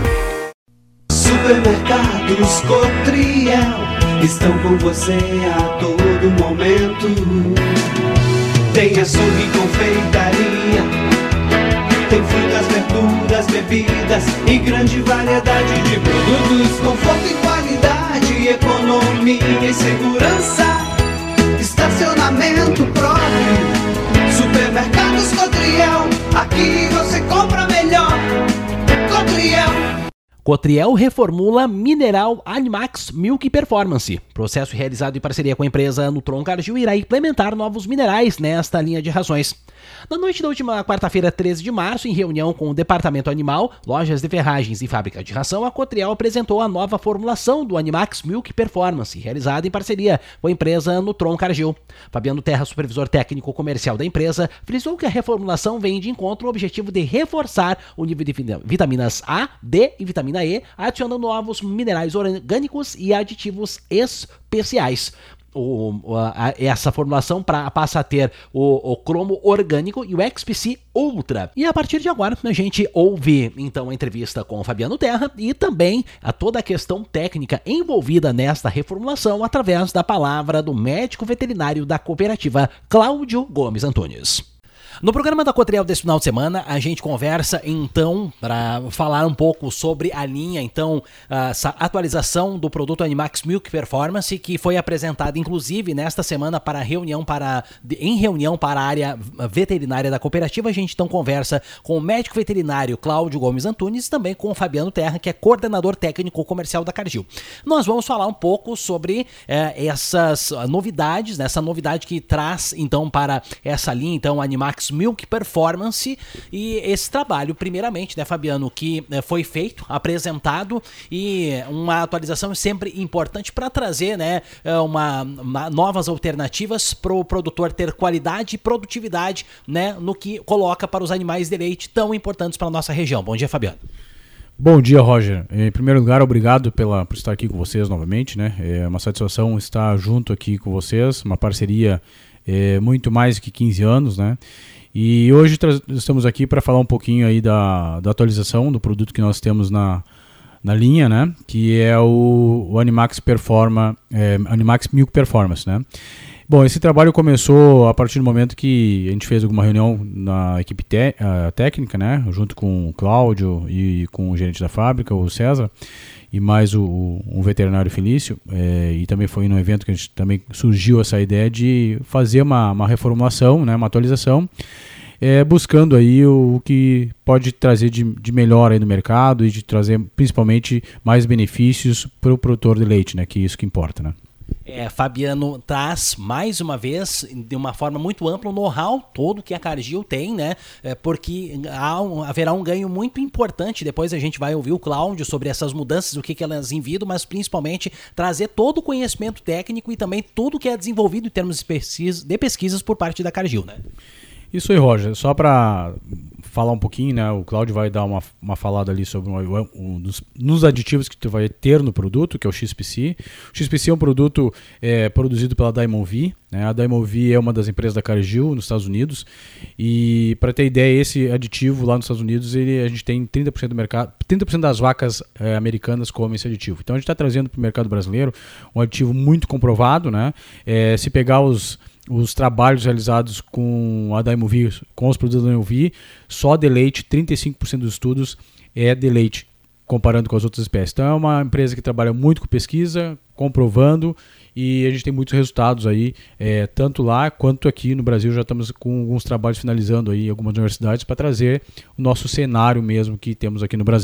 Supermercados Cotriel estão com você a todo momento. Tem açougue e confeitaria, tem frutas, verduras, bebidas e grande variedade de produtos. Conforto e qualidade, economia e segurança, estacionamento próprio. Supermercados Cotriel, aqui você compra melhor. Cotriel. Cotriel reformula Mineral Animax Milk Performance. Processo realizado em parceria com a empresa Nutron Cargill irá implementar novos minerais nesta linha de rações. Na noite da última quarta-feira, 13 de março, em reunião com o Departamento Animal, Lojas de Ferragens e Fábrica de Ração, a Cotriel apresentou a nova formulação do Animax Milk Performance, realizada em parceria com a empresa Nutron Cargill. Fabiano Terra, supervisor técnico comercial da empresa, frisou que a reformulação vem de encontro ao objetivo de reforçar o nível de vitaminas A, D e vitamina E, adicionando novos minerais orgânicos e aditivos especiais. Essa formulação passa a ter o cromo orgânico e o XPC Ultra. E a partir de agora a gente ouve então a entrevista com o Fabiano Terra e também toda a questão técnica envolvida nesta reformulação através da palavra do médico veterinário da cooperativa, Cláudio Gomes Antunes. No programa da Cotriel desse final de semana, a gente conversa então para falar um pouco sobre a linha, então, essa atualização do produto Animax Milk Performance, que foi apresentada inclusive nesta semana em reunião para a área veterinária da cooperativa. A gente então conversa com o médico veterinário Cláudio Gomes Antunes e também com o Fabiano Terra, que é coordenador técnico comercial da Cargill. Nós vamos falar um pouco sobre essas novidades, essa novidade que traz então para essa linha, então, Animax Milk Performance, e esse trabalho, primeiramente, né, Fabiano, que foi feito, apresentado, e uma atualização sempre importante para trazer, né, novas alternativas para o produtor ter qualidade e produtividade, né, no que coloca para os animais de leite tão importantes para a nossa região. Bom dia, Fabiano. Bom dia, Roger. Em primeiro lugar, obrigado por estar aqui com vocês novamente, né? É uma satisfação estar junto aqui com vocês, uma parceria muito mais que 15 anos, né? E hoje estamos aqui para falar um pouquinho aí da atualização do produto que nós temos na linha, né? Que é o Animax Animax Milk Performance, né? Bom, esse trabalho começou a partir do momento que a gente fez alguma reunião na equipe técnica, né? Junto com o Cláudio e com o gerente da fábrica, o César, e mais um veterinário Felício, e também foi num evento que a gente também surgiu essa ideia de fazer uma reformulação, né, uma atualização, buscando aí o que pode trazer de melhor aí no mercado e de trazer principalmente mais benefícios para o produtor de leite, né, que é isso que importa, né. Fabiano traz mais uma vez de uma forma muito ampla o know-how todo que a Cargill tem, né? Porque haverá um ganho muito importante. Depois a gente vai ouvir o Cláudio sobre essas mudanças, o que elas envidam, mas principalmente trazer todo o conhecimento técnico e também tudo que é desenvolvido em termos de pesquisas por parte da Cargill, né? Isso aí, Roger. Só para falar um pouquinho, né? O Cláudio vai dar uma falada ali sobre nos aditivos que tu vai ter no produto, que é o XPC. O XPC é um produto produzido pela Diamond V, né? A Diamond V é uma das empresas da Cargill nos Estados Unidos. E para ter ideia, esse aditivo lá nos Estados Unidos, a gente tem 30% do mercado, 30% das vacas americanas comem esse aditivo. Então a gente está trazendo para o mercado brasileiro um aditivo muito comprovado, né? Se pegar os trabalhos realizados com a Diamond V, com os produtos da Diamond V, só de leite, 35% dos estudos é de leite, comparando com as outras espécies. Então é uma empresa que trabalha muito com pesquisa, comprovando, e a gente tem muitos resultados aí, tanto lá quanto aqui no Brasil. Já estamos com alguns trabalhos finalizando aí em algumas universidades para trazer o nosso cenário mesmo que temos aqui no Brasil.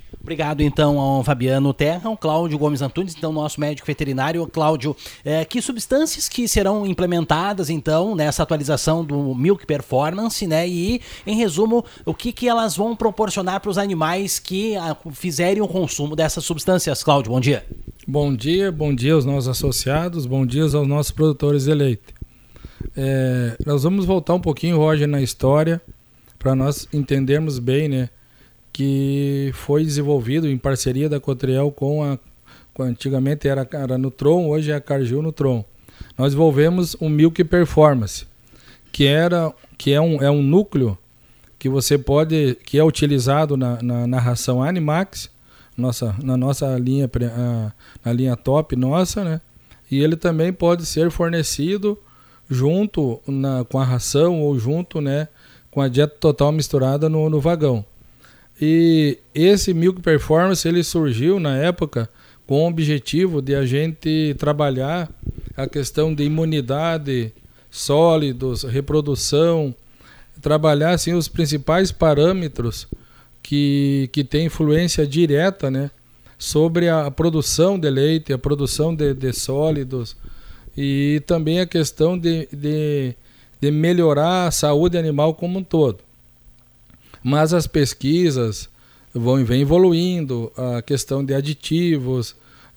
Obrigado, então, ao Fabiano Terra, ao Cláudio Gomes Antunes, então, nosso médico veterinário. Cláudio, que substâncias que serão implementadas, então, nessa atualização do Milk Performance, né? E, em resumo, o que elas vão proporcionar para os animais que fizerem o consumo dessas substâncias? Cláudio, bom dia. Bom dia aos nossos associados, bom dia aos nossos produtores de leite. Nós vamos voltar um pouquinho, Roger, na história, para nós entendermos bem, né? Que foi desenvolvido em parceria da Cotriel com antigamente era Nutron, hoje é a Cargill Nutron. Nós desenvolvemos um Milk Performance, que é um núcleo que você pode, que é utilizado na ração Animax, na nossa linha, na linha top nossa, né? E ele também pode ser fornecido junto com a ração ou junto, né, com a dieta total misturada no vagão. E esse Milk Performance ele surgiu na época com o objetivo de a gente trabalhar a questão de imunidade, sólidos, reprodução, trabalhar assim, os principais parâmetros que tem influência direta, né, sobre a produção de leite, a produção de sólidos e também a questão de melhorar a saúde animal como um todo. Mas as pesquisas vêm evoluindo, a questão de aditivos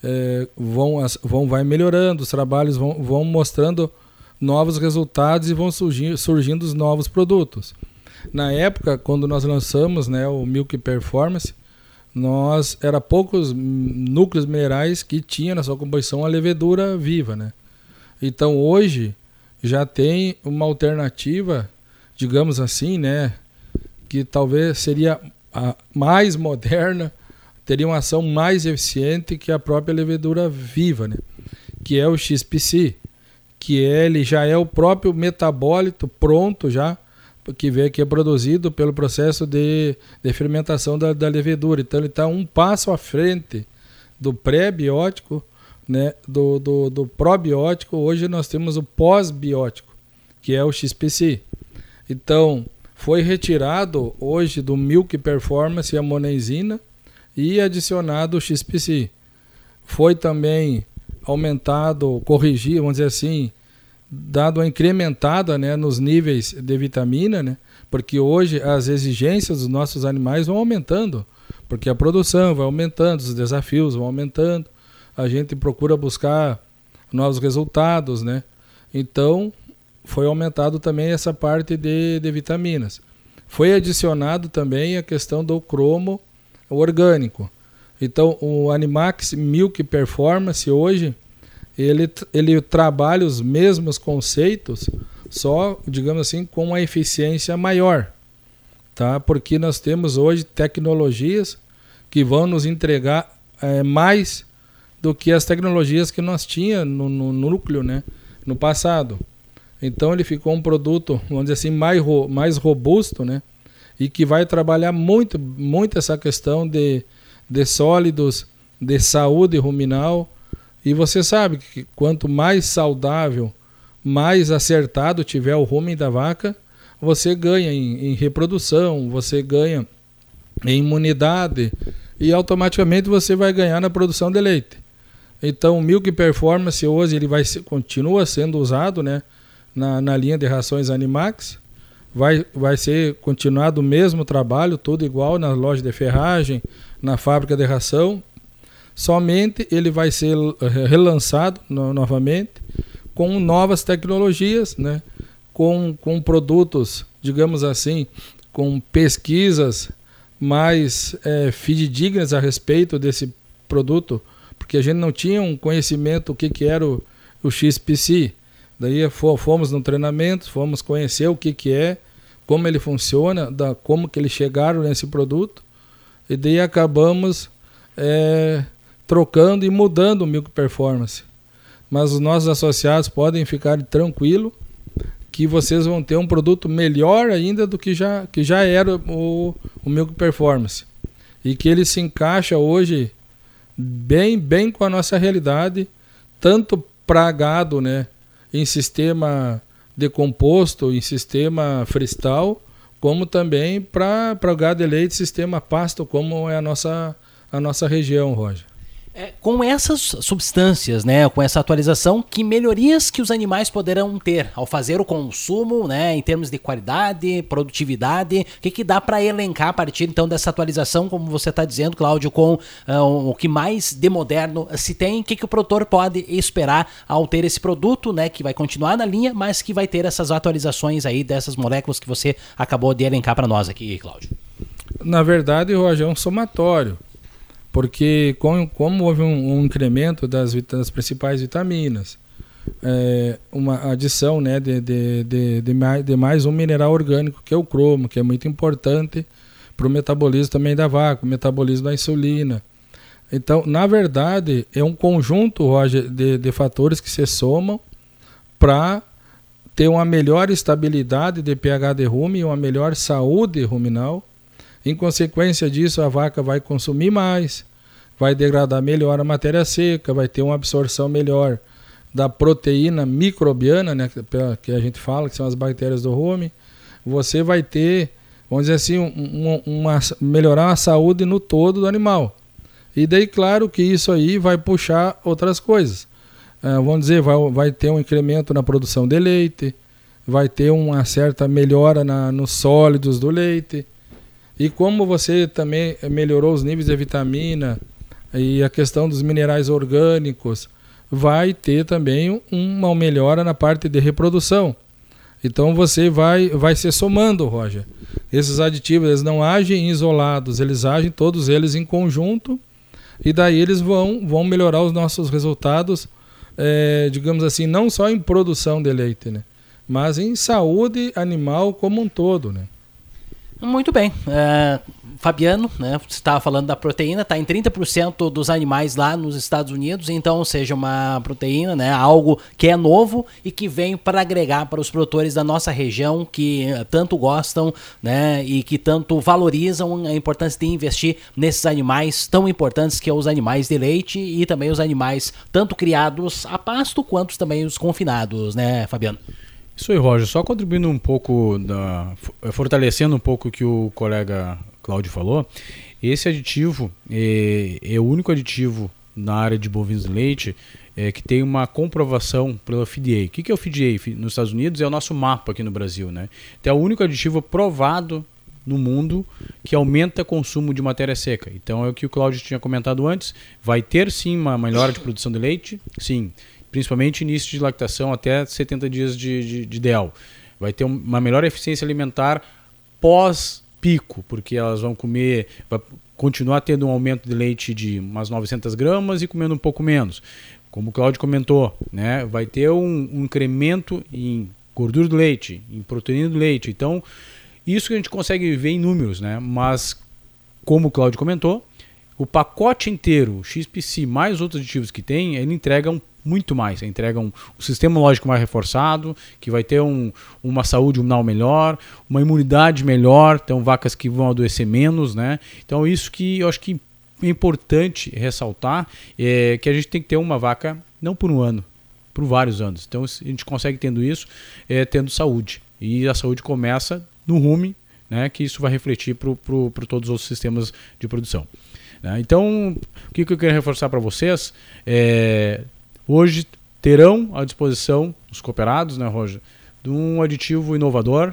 vai melhorando, os trabalhos vão mostrando novos resultados e vão surgindo os novos produtos. Na época, quando nós lançamos, né, o Milk Performance, era poucos núcleos minerais que tinha na sua composição a levedura viva, né? Então hoje já tem uma alternativa, digamos assim, né, que talvez seria a mais moderna, teria uma ação mais eficiente que a própria levedura viva, né? Que é o XPC, que ele já é o próprio metabólito pronto já, que é produzido pelo processo de fermentação da levedura. Então ele está um passo à frente do pré-biótico, né? do probiótico. Hoje nós temos o pós-biótico, que é o XPC. Então foi retirado hoje do Milk Performance a monenzina e adicionado o XPC. Foi também aumentado, corrigido, vamos dizer assim, dado uma incrementada, né, nos níveis de vitamina, né, porque hoje as exigências dos nossos animais vão aumentando, porque a produção vai aumentando, os desafios vão aumentando, a gente procura buscar novos resultados, né? Então foi aumentado também essa parte de vitaminas. Foi adicionado também a questão do cromo orgânico. Então o Animax Milk Performance hoje ele trabalha os mesmos conceitos, só, digamos assim, com uma eficiência maior, tá? Porque nós temos hoje tecnologias que vão nos entregar mais do que as tecnologias que nós tínhamos no núcleo, né, no passado. Então ele ficou um produto, vamos dizer assim, mais robusto, né? E que vai trabalhar muito essa questão de sólidos, de saúde ruminal. E você sabe que quanto mais saudável, mais acertado tiver o rumen da vaca, você ganha em reprodução, você ganha em imunidade e automaticamente você vai ganhar na produção de leite. Então o Milk Performance hoje ele continua sendo usado, né, na linha de rações Animax, vai ser continuado o mesmo trabalho, tudo igual na loja de ferragem, na fábrica de ração, somente ele vai ser relançado novamente com novas tecnologias, né, com produtos, digamos assim, com pesquisas mais fidedignas a respeito desse produto, porque a gente não tinha um conhecimento o que era o XPC. Daí fomos no treinamento, fomos conhecer o que é, como ele funciona, como que eles chegaram nesse produto, e daí acabamos trocando e mudando o Milk Performance. Mas os nossos associados podem ficar tranquilos que vocês vão ter um produto melhor ainda do que já era o Milk Performance. E que ele se encaixa hoje bem com a nossa realidade, tanto para gado, né, em sistema decomposto, em sistema freestyle, como também para o gado de leite sistema pasto, como é a nossa região, Roger. Com essas substâncias, né, com essa atualização, que melhorias que os animais poderão ter ao fazer o consumo, né, em termos de qualidade, produtividade, o que dá para elencar a partir então dessa atualização, como você está dizendo, Cláudio, com o que mais de moderno se tem, o que o produtor pode esperar ao ter esse produto, né, que vai continuar na linha, mas que vai ter essas atualizações aí dessas moléculas que você acabou de elencar para nós aqui, Cláudio? Na verdade, Roger, é um somatório. Porque como houve um incremento das principais vitaminas, uma adição, né, de mais um mineral orgânico, que é o cromo, que é muito importante para o metabolismo também da vaca, o metabolismo da insulina. Então, na verdade, é um conjunto, Roger, de fatores que se somam para ter uma melhor estabilidade de pH de rumen e uma melhor saúde ruminal. Em consequência disso, a vaca vai consumir mais, vai degradar melhor a matéria seca, vai ter uma absorção melhor da proteína microbiana, né, que a gente fala, que são as bactérias do rumen. Você vai ter, vamos dizer assim, melhorar a saúde no todo do animal. E daí, claro que isso aí vai puxar outras coisas. Vamos dizer, vai ter um incremento na produção de leite, vai ter uma certa melhora nos sólidos do leite. E como você também melhorou os níveis de vitamina e a questão dos minerais orgânicos, vai ter também uma melhora na parte de reprodução. Então você vai se somando, Roger. Esses aditivos, eles não agem isolados, eles agem todos eles em conjunto, e daí eles vão melhorar os nossos resultados, digamos assim, não só em produção de leite, né, mas em saúde animal como um todo, né. Muito bem. Fabiano, né, você estava falando da proteína, está em 30% dos animais lá nos Estados Unidos, então, ou seja, uma proteína, né, algo que é novo e que vem para agregar para os produtores da nossa região que tanto gostam, né, e que tanto valorizam a importância de investir nesses animais tão importantes que são os animais de leite e também os animais tanto criados a pasto quanto também os confinados, né, Fabiano? Isso aí, Roger. Só contribuindo um pouco, fortalecendo um pouco o que o colega Cláudio falou, esse aditivo é o único aditivo na área de bovinos de leite que tem uma comprovação pela FDA. O que é o FDA? Nos Estados Unidos é o nosso mapa aqui no Brasil, né? Então é o único aditivo provado no mundo que aumenta o consumo de matéria seca. Então é o que o Cláudio tinha comentado antes. Vai ter sim uma melhora de produção de leite? Sim. Principalmente início de lactação até 70 dias de ideal. Vai ter uma melhor eficiência alimentar pós-pico, porque elas vão comer, vai continuar tendo um aumento de leite de umas 900 gramas e comendo um pouco menos. Como o Cláudio comentou, né, vai ter um incremento em gordura do leite, em proteína do leite. Então, isso que a gente consegue ver em números, né? Mas, como o Cláudio comentou, o pacote inteiro, o XPC mais outros aditivos que tem, ele entrega muito mais, entrega um sistema lógico mais reforçado, que vai ter uma saúde ruminal melhor, uma imunidade melhor, então vacas que vão adoecer menos, né? Então isso que eu acho que é importante ressaltar, é que a gente tem que ter uma vaca não por um ano, por vários anos. Então a gente consegue tendo isso, tendo saúde. E a saúde começa no rumen, né? Que isso vai refletir para todos os outros sistemas de produção. Né? Então, o que eu quero reforçar para vocês hoje terão à disposição os cooperados, né, Roger, de um aditivo inovador,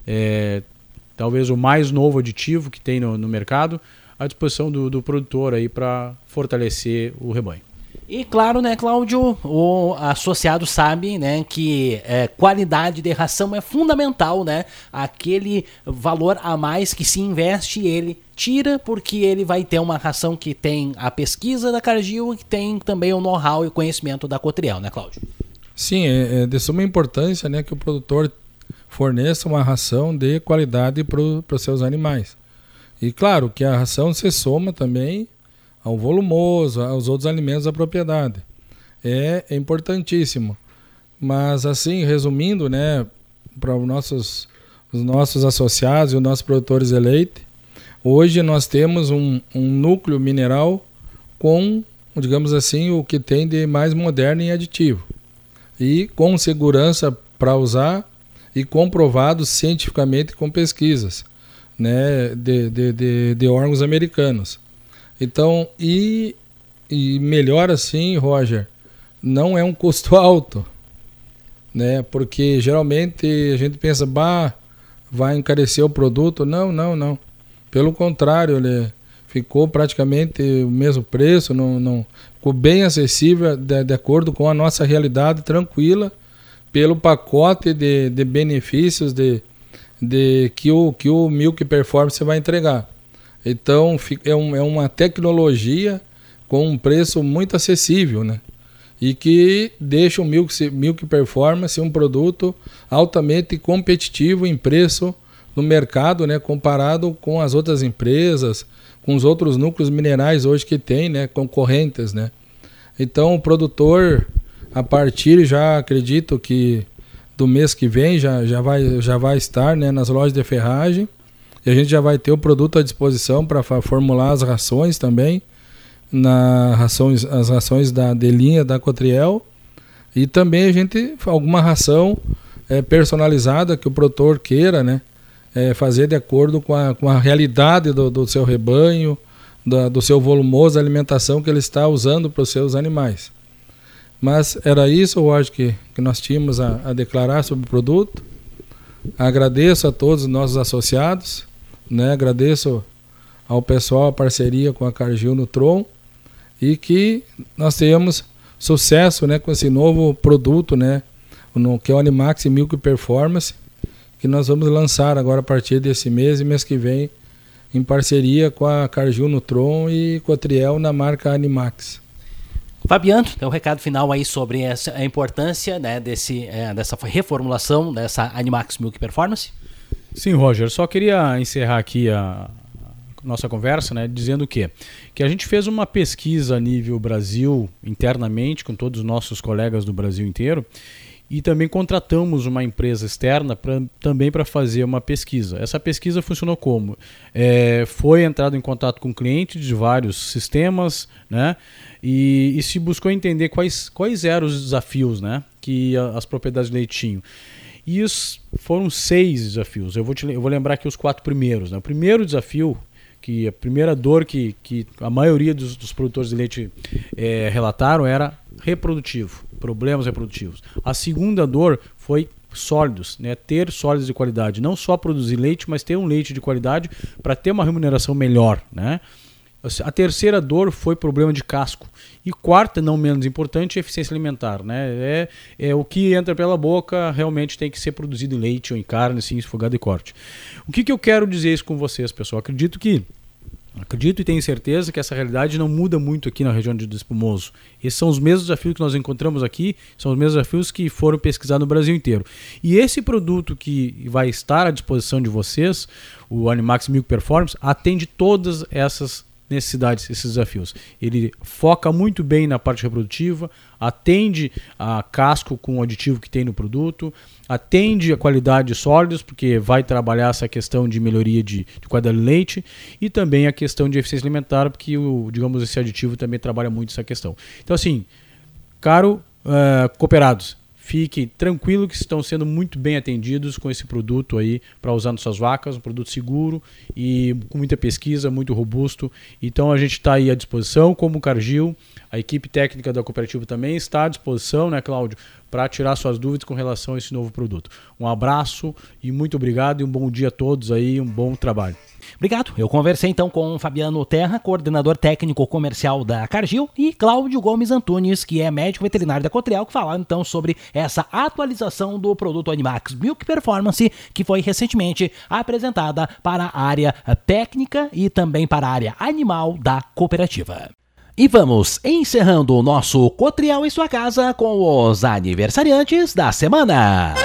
talvez o mais novo aditivo que tem no mercado, à disposição do produtor aí para fortalecer o rebanho. E claro, né, Cláudio, o associado sabe, né, que qualidade de ração é fundamental, né? Aquele valor a mais que se investe, ele tira, porque ele vai ter uma ração que tem a pesquisa da Cargill e que tem também o know-how e o conhecimento da Cotriel, né, Cláudio? Sim, é de suma importância, né, que o produtor forneça uma ração de qualidade para os seus animais. E claro que a ração se soma também ao volumoso, aos outros alimentos da propriedade. É importantíssimo. Mas assim, resumindo, né, para os nossos associados e os nossos produtores de leite, hoje nós temos um núcleo mineral com, digamos assim, o que tem de mais moderno em aditivo. E com segurança para usar e comprovados cientificamente com pesquisas, né, de órgãos americanos. Então, e melhor assim, Roger, não é um custo alto, né, porque geralmente a gente pensa, vai encarecer o produto. Não. Pelo contrário, ele ficou praticamente o mesmo preço, não ficou bem acessível de acordo com a nossa realidade, tranquila, pelo pacote de benefícios que o Milk Performance vai entregar. Então é uma tecnologia com um preço muito acessível, né? E que deixa o Milk Performance um produto altamente competitivo em preço no mercado, né? Comparado com as outras empresas, com os outros núcleos minerais hoje que tem, né? Concorrentes, né? Então o produtor, a partir, já acredito que do mês que vem já vai estar, né, nas lojas de ferragem, e a gente já vai ter o produto à disposição para formular as rações também, as rações de linha da Cotriel, e também a gente alguma ração personalizada que o produtor queira, né, fazer de acordo com a realidade do seu rebanho, do seu volumoso, da alimentação que ele está usando para os seus animais. Mas era isso, eu acho que nós tínhamos a declarar sobre o produto. Agradeço a todos os nossos associados, né? Agradeço ao pessoal, a parceria com a Cargill Nutron, e que nós tenhamos sucesso, né, com esse novo produto, né, que é o Animax Milk Performance, que nós vamos lançar agora a partir desse mês e mês que vem, em parceria com a Cargill Nutron e Cotriel na marca Animax. Fabiano, tem um recado final aí sobre a importância, né, dessa reformulação dessa Animax Milk Performance? Sim, Roger, só queria encerrar aqui a nossa conversa, né, dizendo que a gente fez uma pesquisa a nível Brasil, internamente, com todos os nossos colegas do Brasil inteiro, e também contratamos uma empresa externa também para fazer uma pesquisa. Essa pesquisa funcionou como? Foi entrado em contato com clientes de vários sistemas, né? E se buscou entender quais eram os desafios, né, que as propriedades de leite tinham. E foram 6 desafios. Eu vou lembrar aqui os 4 primeiros, né? O primeiro desafio, que a primeira dor que a maioria dos produtores de leite relataram, era reprodutivo, problemas reprodutivos. A segunda dor foi sólidos, né? Ter sólidos de qualidade, não só produzir leite, mas ter um leite de qualidade para ter uma remuneração melhor, né? A terceira dor foi problema de casco. E quarta, não menos importante, eficiência alimentar, né? O que entra pela boca realmente tem que ser produzido em leite ou em carne, assim, esfogado e corte. O que eu quero dizer isso com vocês, pessoal? Acredito e tenho certeza que essa realidade não muda muito aqui na região do Espumoso. Esses são os mesmos desafios que nós encontramos aqui, são os mesmos desafios que foram pesquisados no Brasil inteiro. E esse produto que vai estar à disposição de vocês, o Animax Milk Performance, atende todas essas necessidades, esses desafios. Ele foca muito bem na parte reprodutiva, atende a casco com o aditivo que tem no produto, atende a qualidade de sólidos, porque vai trabalhar essa questão de melhoria de qualidade de leite, e também a questão de eficiência alimentar, porque esse aditivo também trabalha muito essa questão. Então, assim, cooperados, fiquem tranquilos que estão sendo muito bem atendidos com esse produto aí para usar nas suas vacas, um produto seguro e com muita pesquisa, muito robusto. Então a gente está aí à disposição, como o Cargill, a equipe técnica da cooperativa também está à disposição, né, Cláudio, para tirar suas dúvidas com relação a esse novo produto. Um abraço e muito obrigado e um bom dia a todos aí, um bom trabalho. Obrigado. Eu conversei então com Fabiano Terra, coordenador técnico comercial da Cargill, e Cláudio Gomes Antunes, que é médico veterinário da Cotriel, que falaram então sobre essa atualização do produto Animax Milk Performance, que foi recentemente apresentada para a área técnica e também para a área animal da cooperativa. E vamos encerrando o nosso Cotriel em sua casa com os aniversariantes da semana.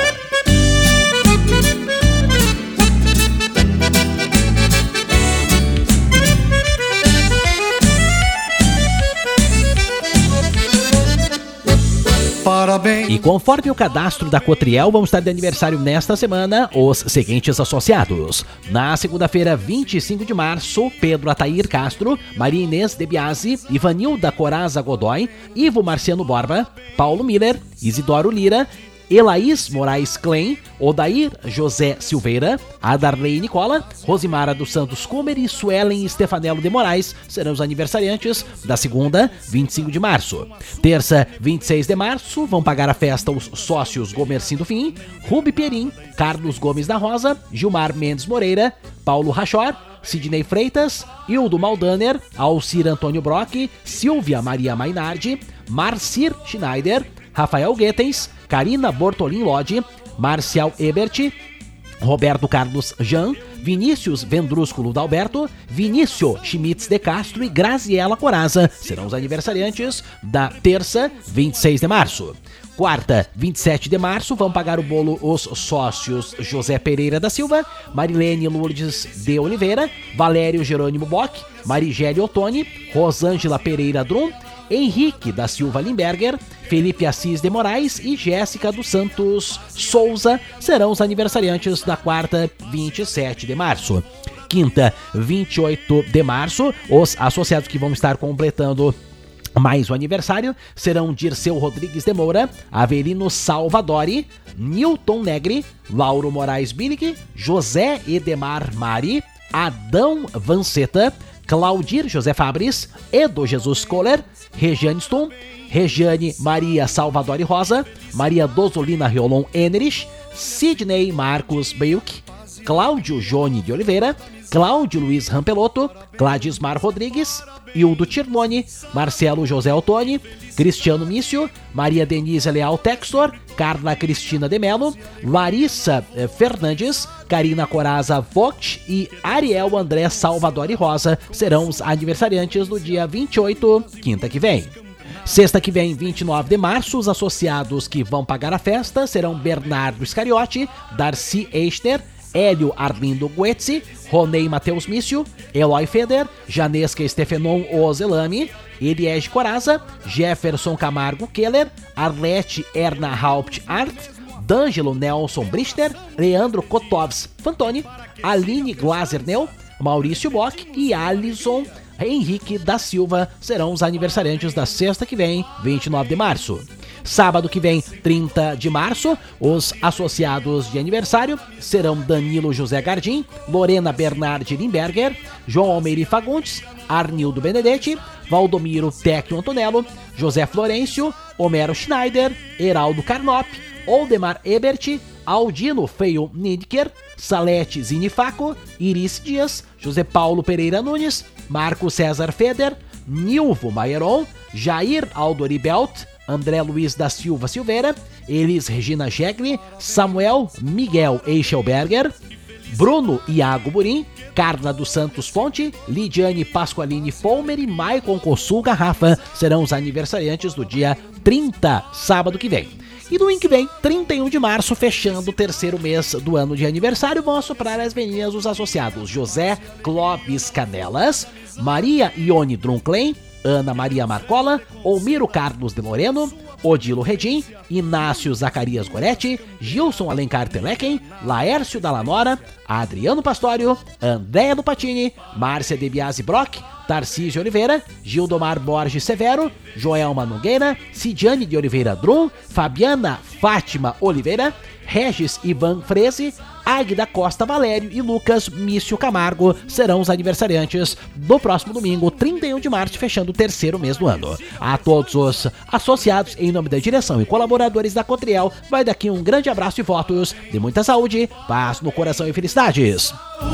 Parabéns. E conforme o cadastro da Cotriel, vamos estar de aniversário nesta semana os seguintes associados. Na segunda-feira, 25 de março, Pedro Atair Castro, Maria Inês De Biasi, Ivanilda Coraza Godoy, Ivo Marciano Borba, Paulo Miller, Isidoro Lira, Elaís Moraes Klein, Odair José Silveira, Adarley Nicola, Rosimara dos Santos Kumer e Suelen Stefanello de Moraes serão os aniversariantes da segunda, 25 de março. Terça, 26 de março, vão pagar a festa os sócios Gomercindo Fim, Rubi Pierin, Carlos Gomes da Rosa, Gilmar Mendes Moreira, Paulo Rachor, Sidney Freitas, Hildo Maldaner, Alcir Antônio Brock, Silvia Maria Mainardi, Marcir Schneider, Rafael Guetens, Karina Bortolin Lodge, Marcial Ebert, Roberto Carlos Jean, Vinícius Vendrúsculo Dalberto, Vinício Schmitz de Castro e Graziela Coraza serão os aniversariantes da terça, 26 de março. Quarta, 27 de março, vão pagar o bolo os sócios José Pereira da Silva, Marilene Lourdes de Oliveira, Valério Jerônimo Bock, Marigélia Ottoni, Rosângela Pereira Drum, Henrique da Silva Limberger, Felipe Assis de Moraes e Jéssica dos Santos Souza serão os aniversariantes da quarta, 27 de março. Quinta, 28 de março, os associados que vão estar completando mais o aniversário serão Dirceu Rodrigues de Moura, Avelino Salvadori, Newton Negri, Lauro Moraes Bilic, José Edemar Mari, Adão Vanceta, Claudir José Fabris, Edo Jesus Kohler, Regiane Stum, Regiane Maria Salvadori Rosa, Maria Dozolina Riolon Enerich, Sidney Marcos Beuc, Cláudio Jone de Oliveira, Cláudio Luiz Rampelotto, Gladismar Rodrigues, Hildo Tirlone, Marcelo José Ottoni, Cristiano Mício, Maria Denise Leal Textor, Carla Cristina de Melo, Larissa Fernandes, Karina Coraza Vogt e Ariel André Salvadori Rosa serão os aniversariantes do dia 28, quinta que vem. Sexta que vem, 29 de março, os associados que vão pagar a festa serão Bernardo Iscariote, Darcy Eichner, Hélio Arlindo Guetzi, Ronei Matheus Mício, Eloy Feder, Janesca Stefenon Ozelami, Eliege Coraza, Jefferson Camargo Keller, Arlete Erna Haupt Art, D'Angelo Nelson Brichter, Leandro Kotovs Fantoni, Aline Glazernel, Maurício Bock e Alisson Henrique da Silva serão os aniversariantes da sexta que vem, 29 de março. Sábado que vem, 30 de março, os associados de aniversário serão Danilo José Gardim, Lorena Bernardi Limberger, João Almeida Fagundes, Arnildo Benedetti, Valdomiro Tecchio Antonello, José Florencio, Homero Schneider, Heraldo Carnop, Oldemar Ebert, Aldino Feio Nidker, Salete Zinifaco, Iris Dias, José Paulo Pereira Nunes, Marco César Feder, Nilvo Maieron, Jair Aldori Belt, André Luiz da Silva Silveira, Elis Regina Gegli, Samuel Miguel Eichelberger, Bruno Iago Burim, Carla dos Santos Fonte, Lidiane Pasqualini Folmer e Maicon Cossul Garrafa serão os aniversariantes do dia 30, sábado que vem. E domingo que vem, 31 de março, fechando o terceiro mês do ano de aniversário, vão assoprar as velhinhas os associados José Clóvis Canelas, Maria Ione Drunklein, Ana Maria Marcola, Olmiro Carlos de Moreno, Odilo Redim, Inácio Zacarias Goretti, Gilson Alencar Telequem, Laércio Dallanora, Adriano Pastório, Andréa Lupatini, Márcia De Biasi Brock, Tarcísio Oliveira, Gildomar Borges Severo, Joelma Nogueira, Cidiane de Oliveira Drum, Fabiana Fátima Oliveira, Regis Ivan Freze, Águida Costa Valério e Lucas Mício Camargo serão os aniversariantes do próximo domingo, 31 de março, fechando o terceiro mês do ano. A todos os associados, em nome da direção e colaboradores da Cotriel, vai daqui um grande abraço e votos de muita saúde, paz no coração e felicidades.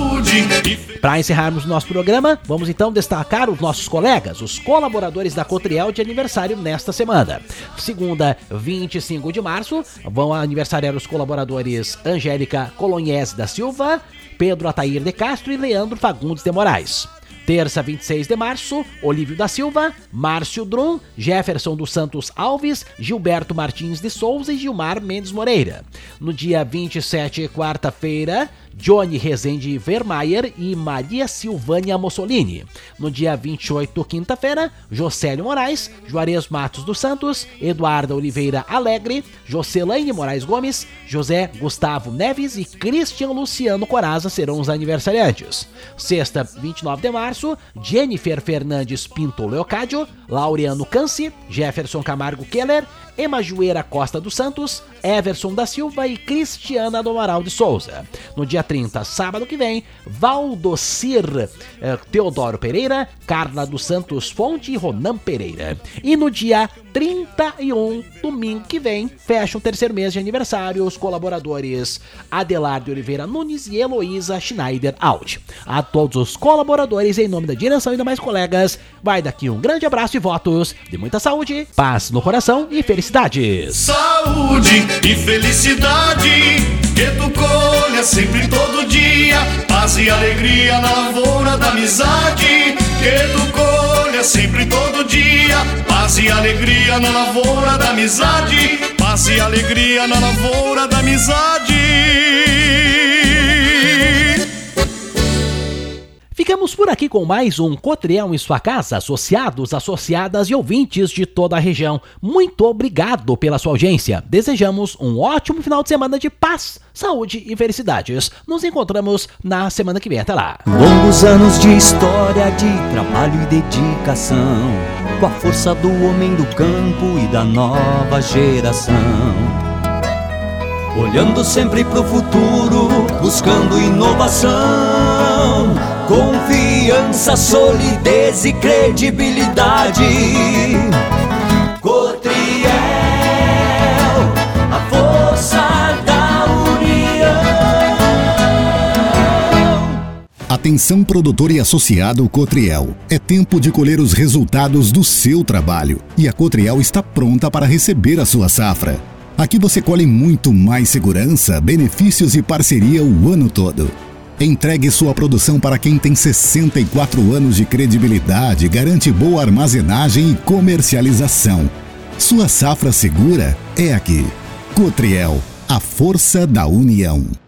Para encerrarmos o nosso programa, vamos então destacar os nossos colegas, os colaboradores da Cotriel de aniversário nesta semana. Segunda, 25 de março, vão aniversariar os colaboradores Angélica Colonhese da Silva, Pedro Atair de Castro e Leandro Fagundes de Moraes. Terça, 26 de março, Olívio da Silva, Márcio Drum, Jefferson dos Santos Alves, Gilberto Martins de Souza e Gilmar Mendes Moreira. No dia 27, quarta-feira, Johnny Rezende Vermaier e Maria Silvânia Mussolini. No dia 28, quinta-feira, Jocélio Moraes, Juarez Matos dos Santos, Eduarda Oliveira Alegre, Jocelaine Moraes Gomes, José Gustavo Neves e Cristian Luciano Coraza serão os aniversariantes. Sexta, 29 de março, Jennifer Fernandes Pinto Leocádio, Laureano Canci, Jefferson Camargo Keller, Emajueira Costa dos Santos, Everson da Silva e Cristiana do Amaral de Souza. No dia 30, sábado que vem, Valdocir Teodoro Pereira, Carla dos Santos Fonte e Ronan Pereira. E no dia 31, domingo que vem, fecha o terceiro mês de aniversário os colaboradores Adelar de Oliveira Nunes e Heloísa Schneider Alt. A todos os colaboradores, em nome da direção e demais colegas, vai daqui um grande abraço e votos de muita saúde, paz no coração e felicidades. Saúde e felicidade, que tu colha sempre todo dia, paz e alegria na lavoura da amizade, que tu colha sempre todo dia, paz e alegria na lavoura da amizade, paz e alegria na lavoura da amizade. Ficamos por aqui com mais um Cotriel em sua casa, associados, associadas e ouvintes de toda a região. Muito obrigado pela sua audiência. Desejamos um ótimo final de semana de paz, saúde e felicidades. Nos encontramos na semana que vem. Até lá. Longos anos de história, de trabalho e dedicação, com a força do homem do campo e da nova geração. Olhando sempre pro futuro, buscando inovação, confiança, solidez e credibilidade. Cotriel, a força da união. Atenção, produtor e associado Cotriel. É tempo de colher os resultados do seu trabalho e a Cotriel está pronta para receber a sua safra. Aqui você colhe muito mais segurança, benefícios e parceria o ano todo. Entregue sua produção para quem tem 64 anos de credibilidade, garante boa armazenagem e comercialização. Sua safra segura é aqui. Cotriel, a força da união.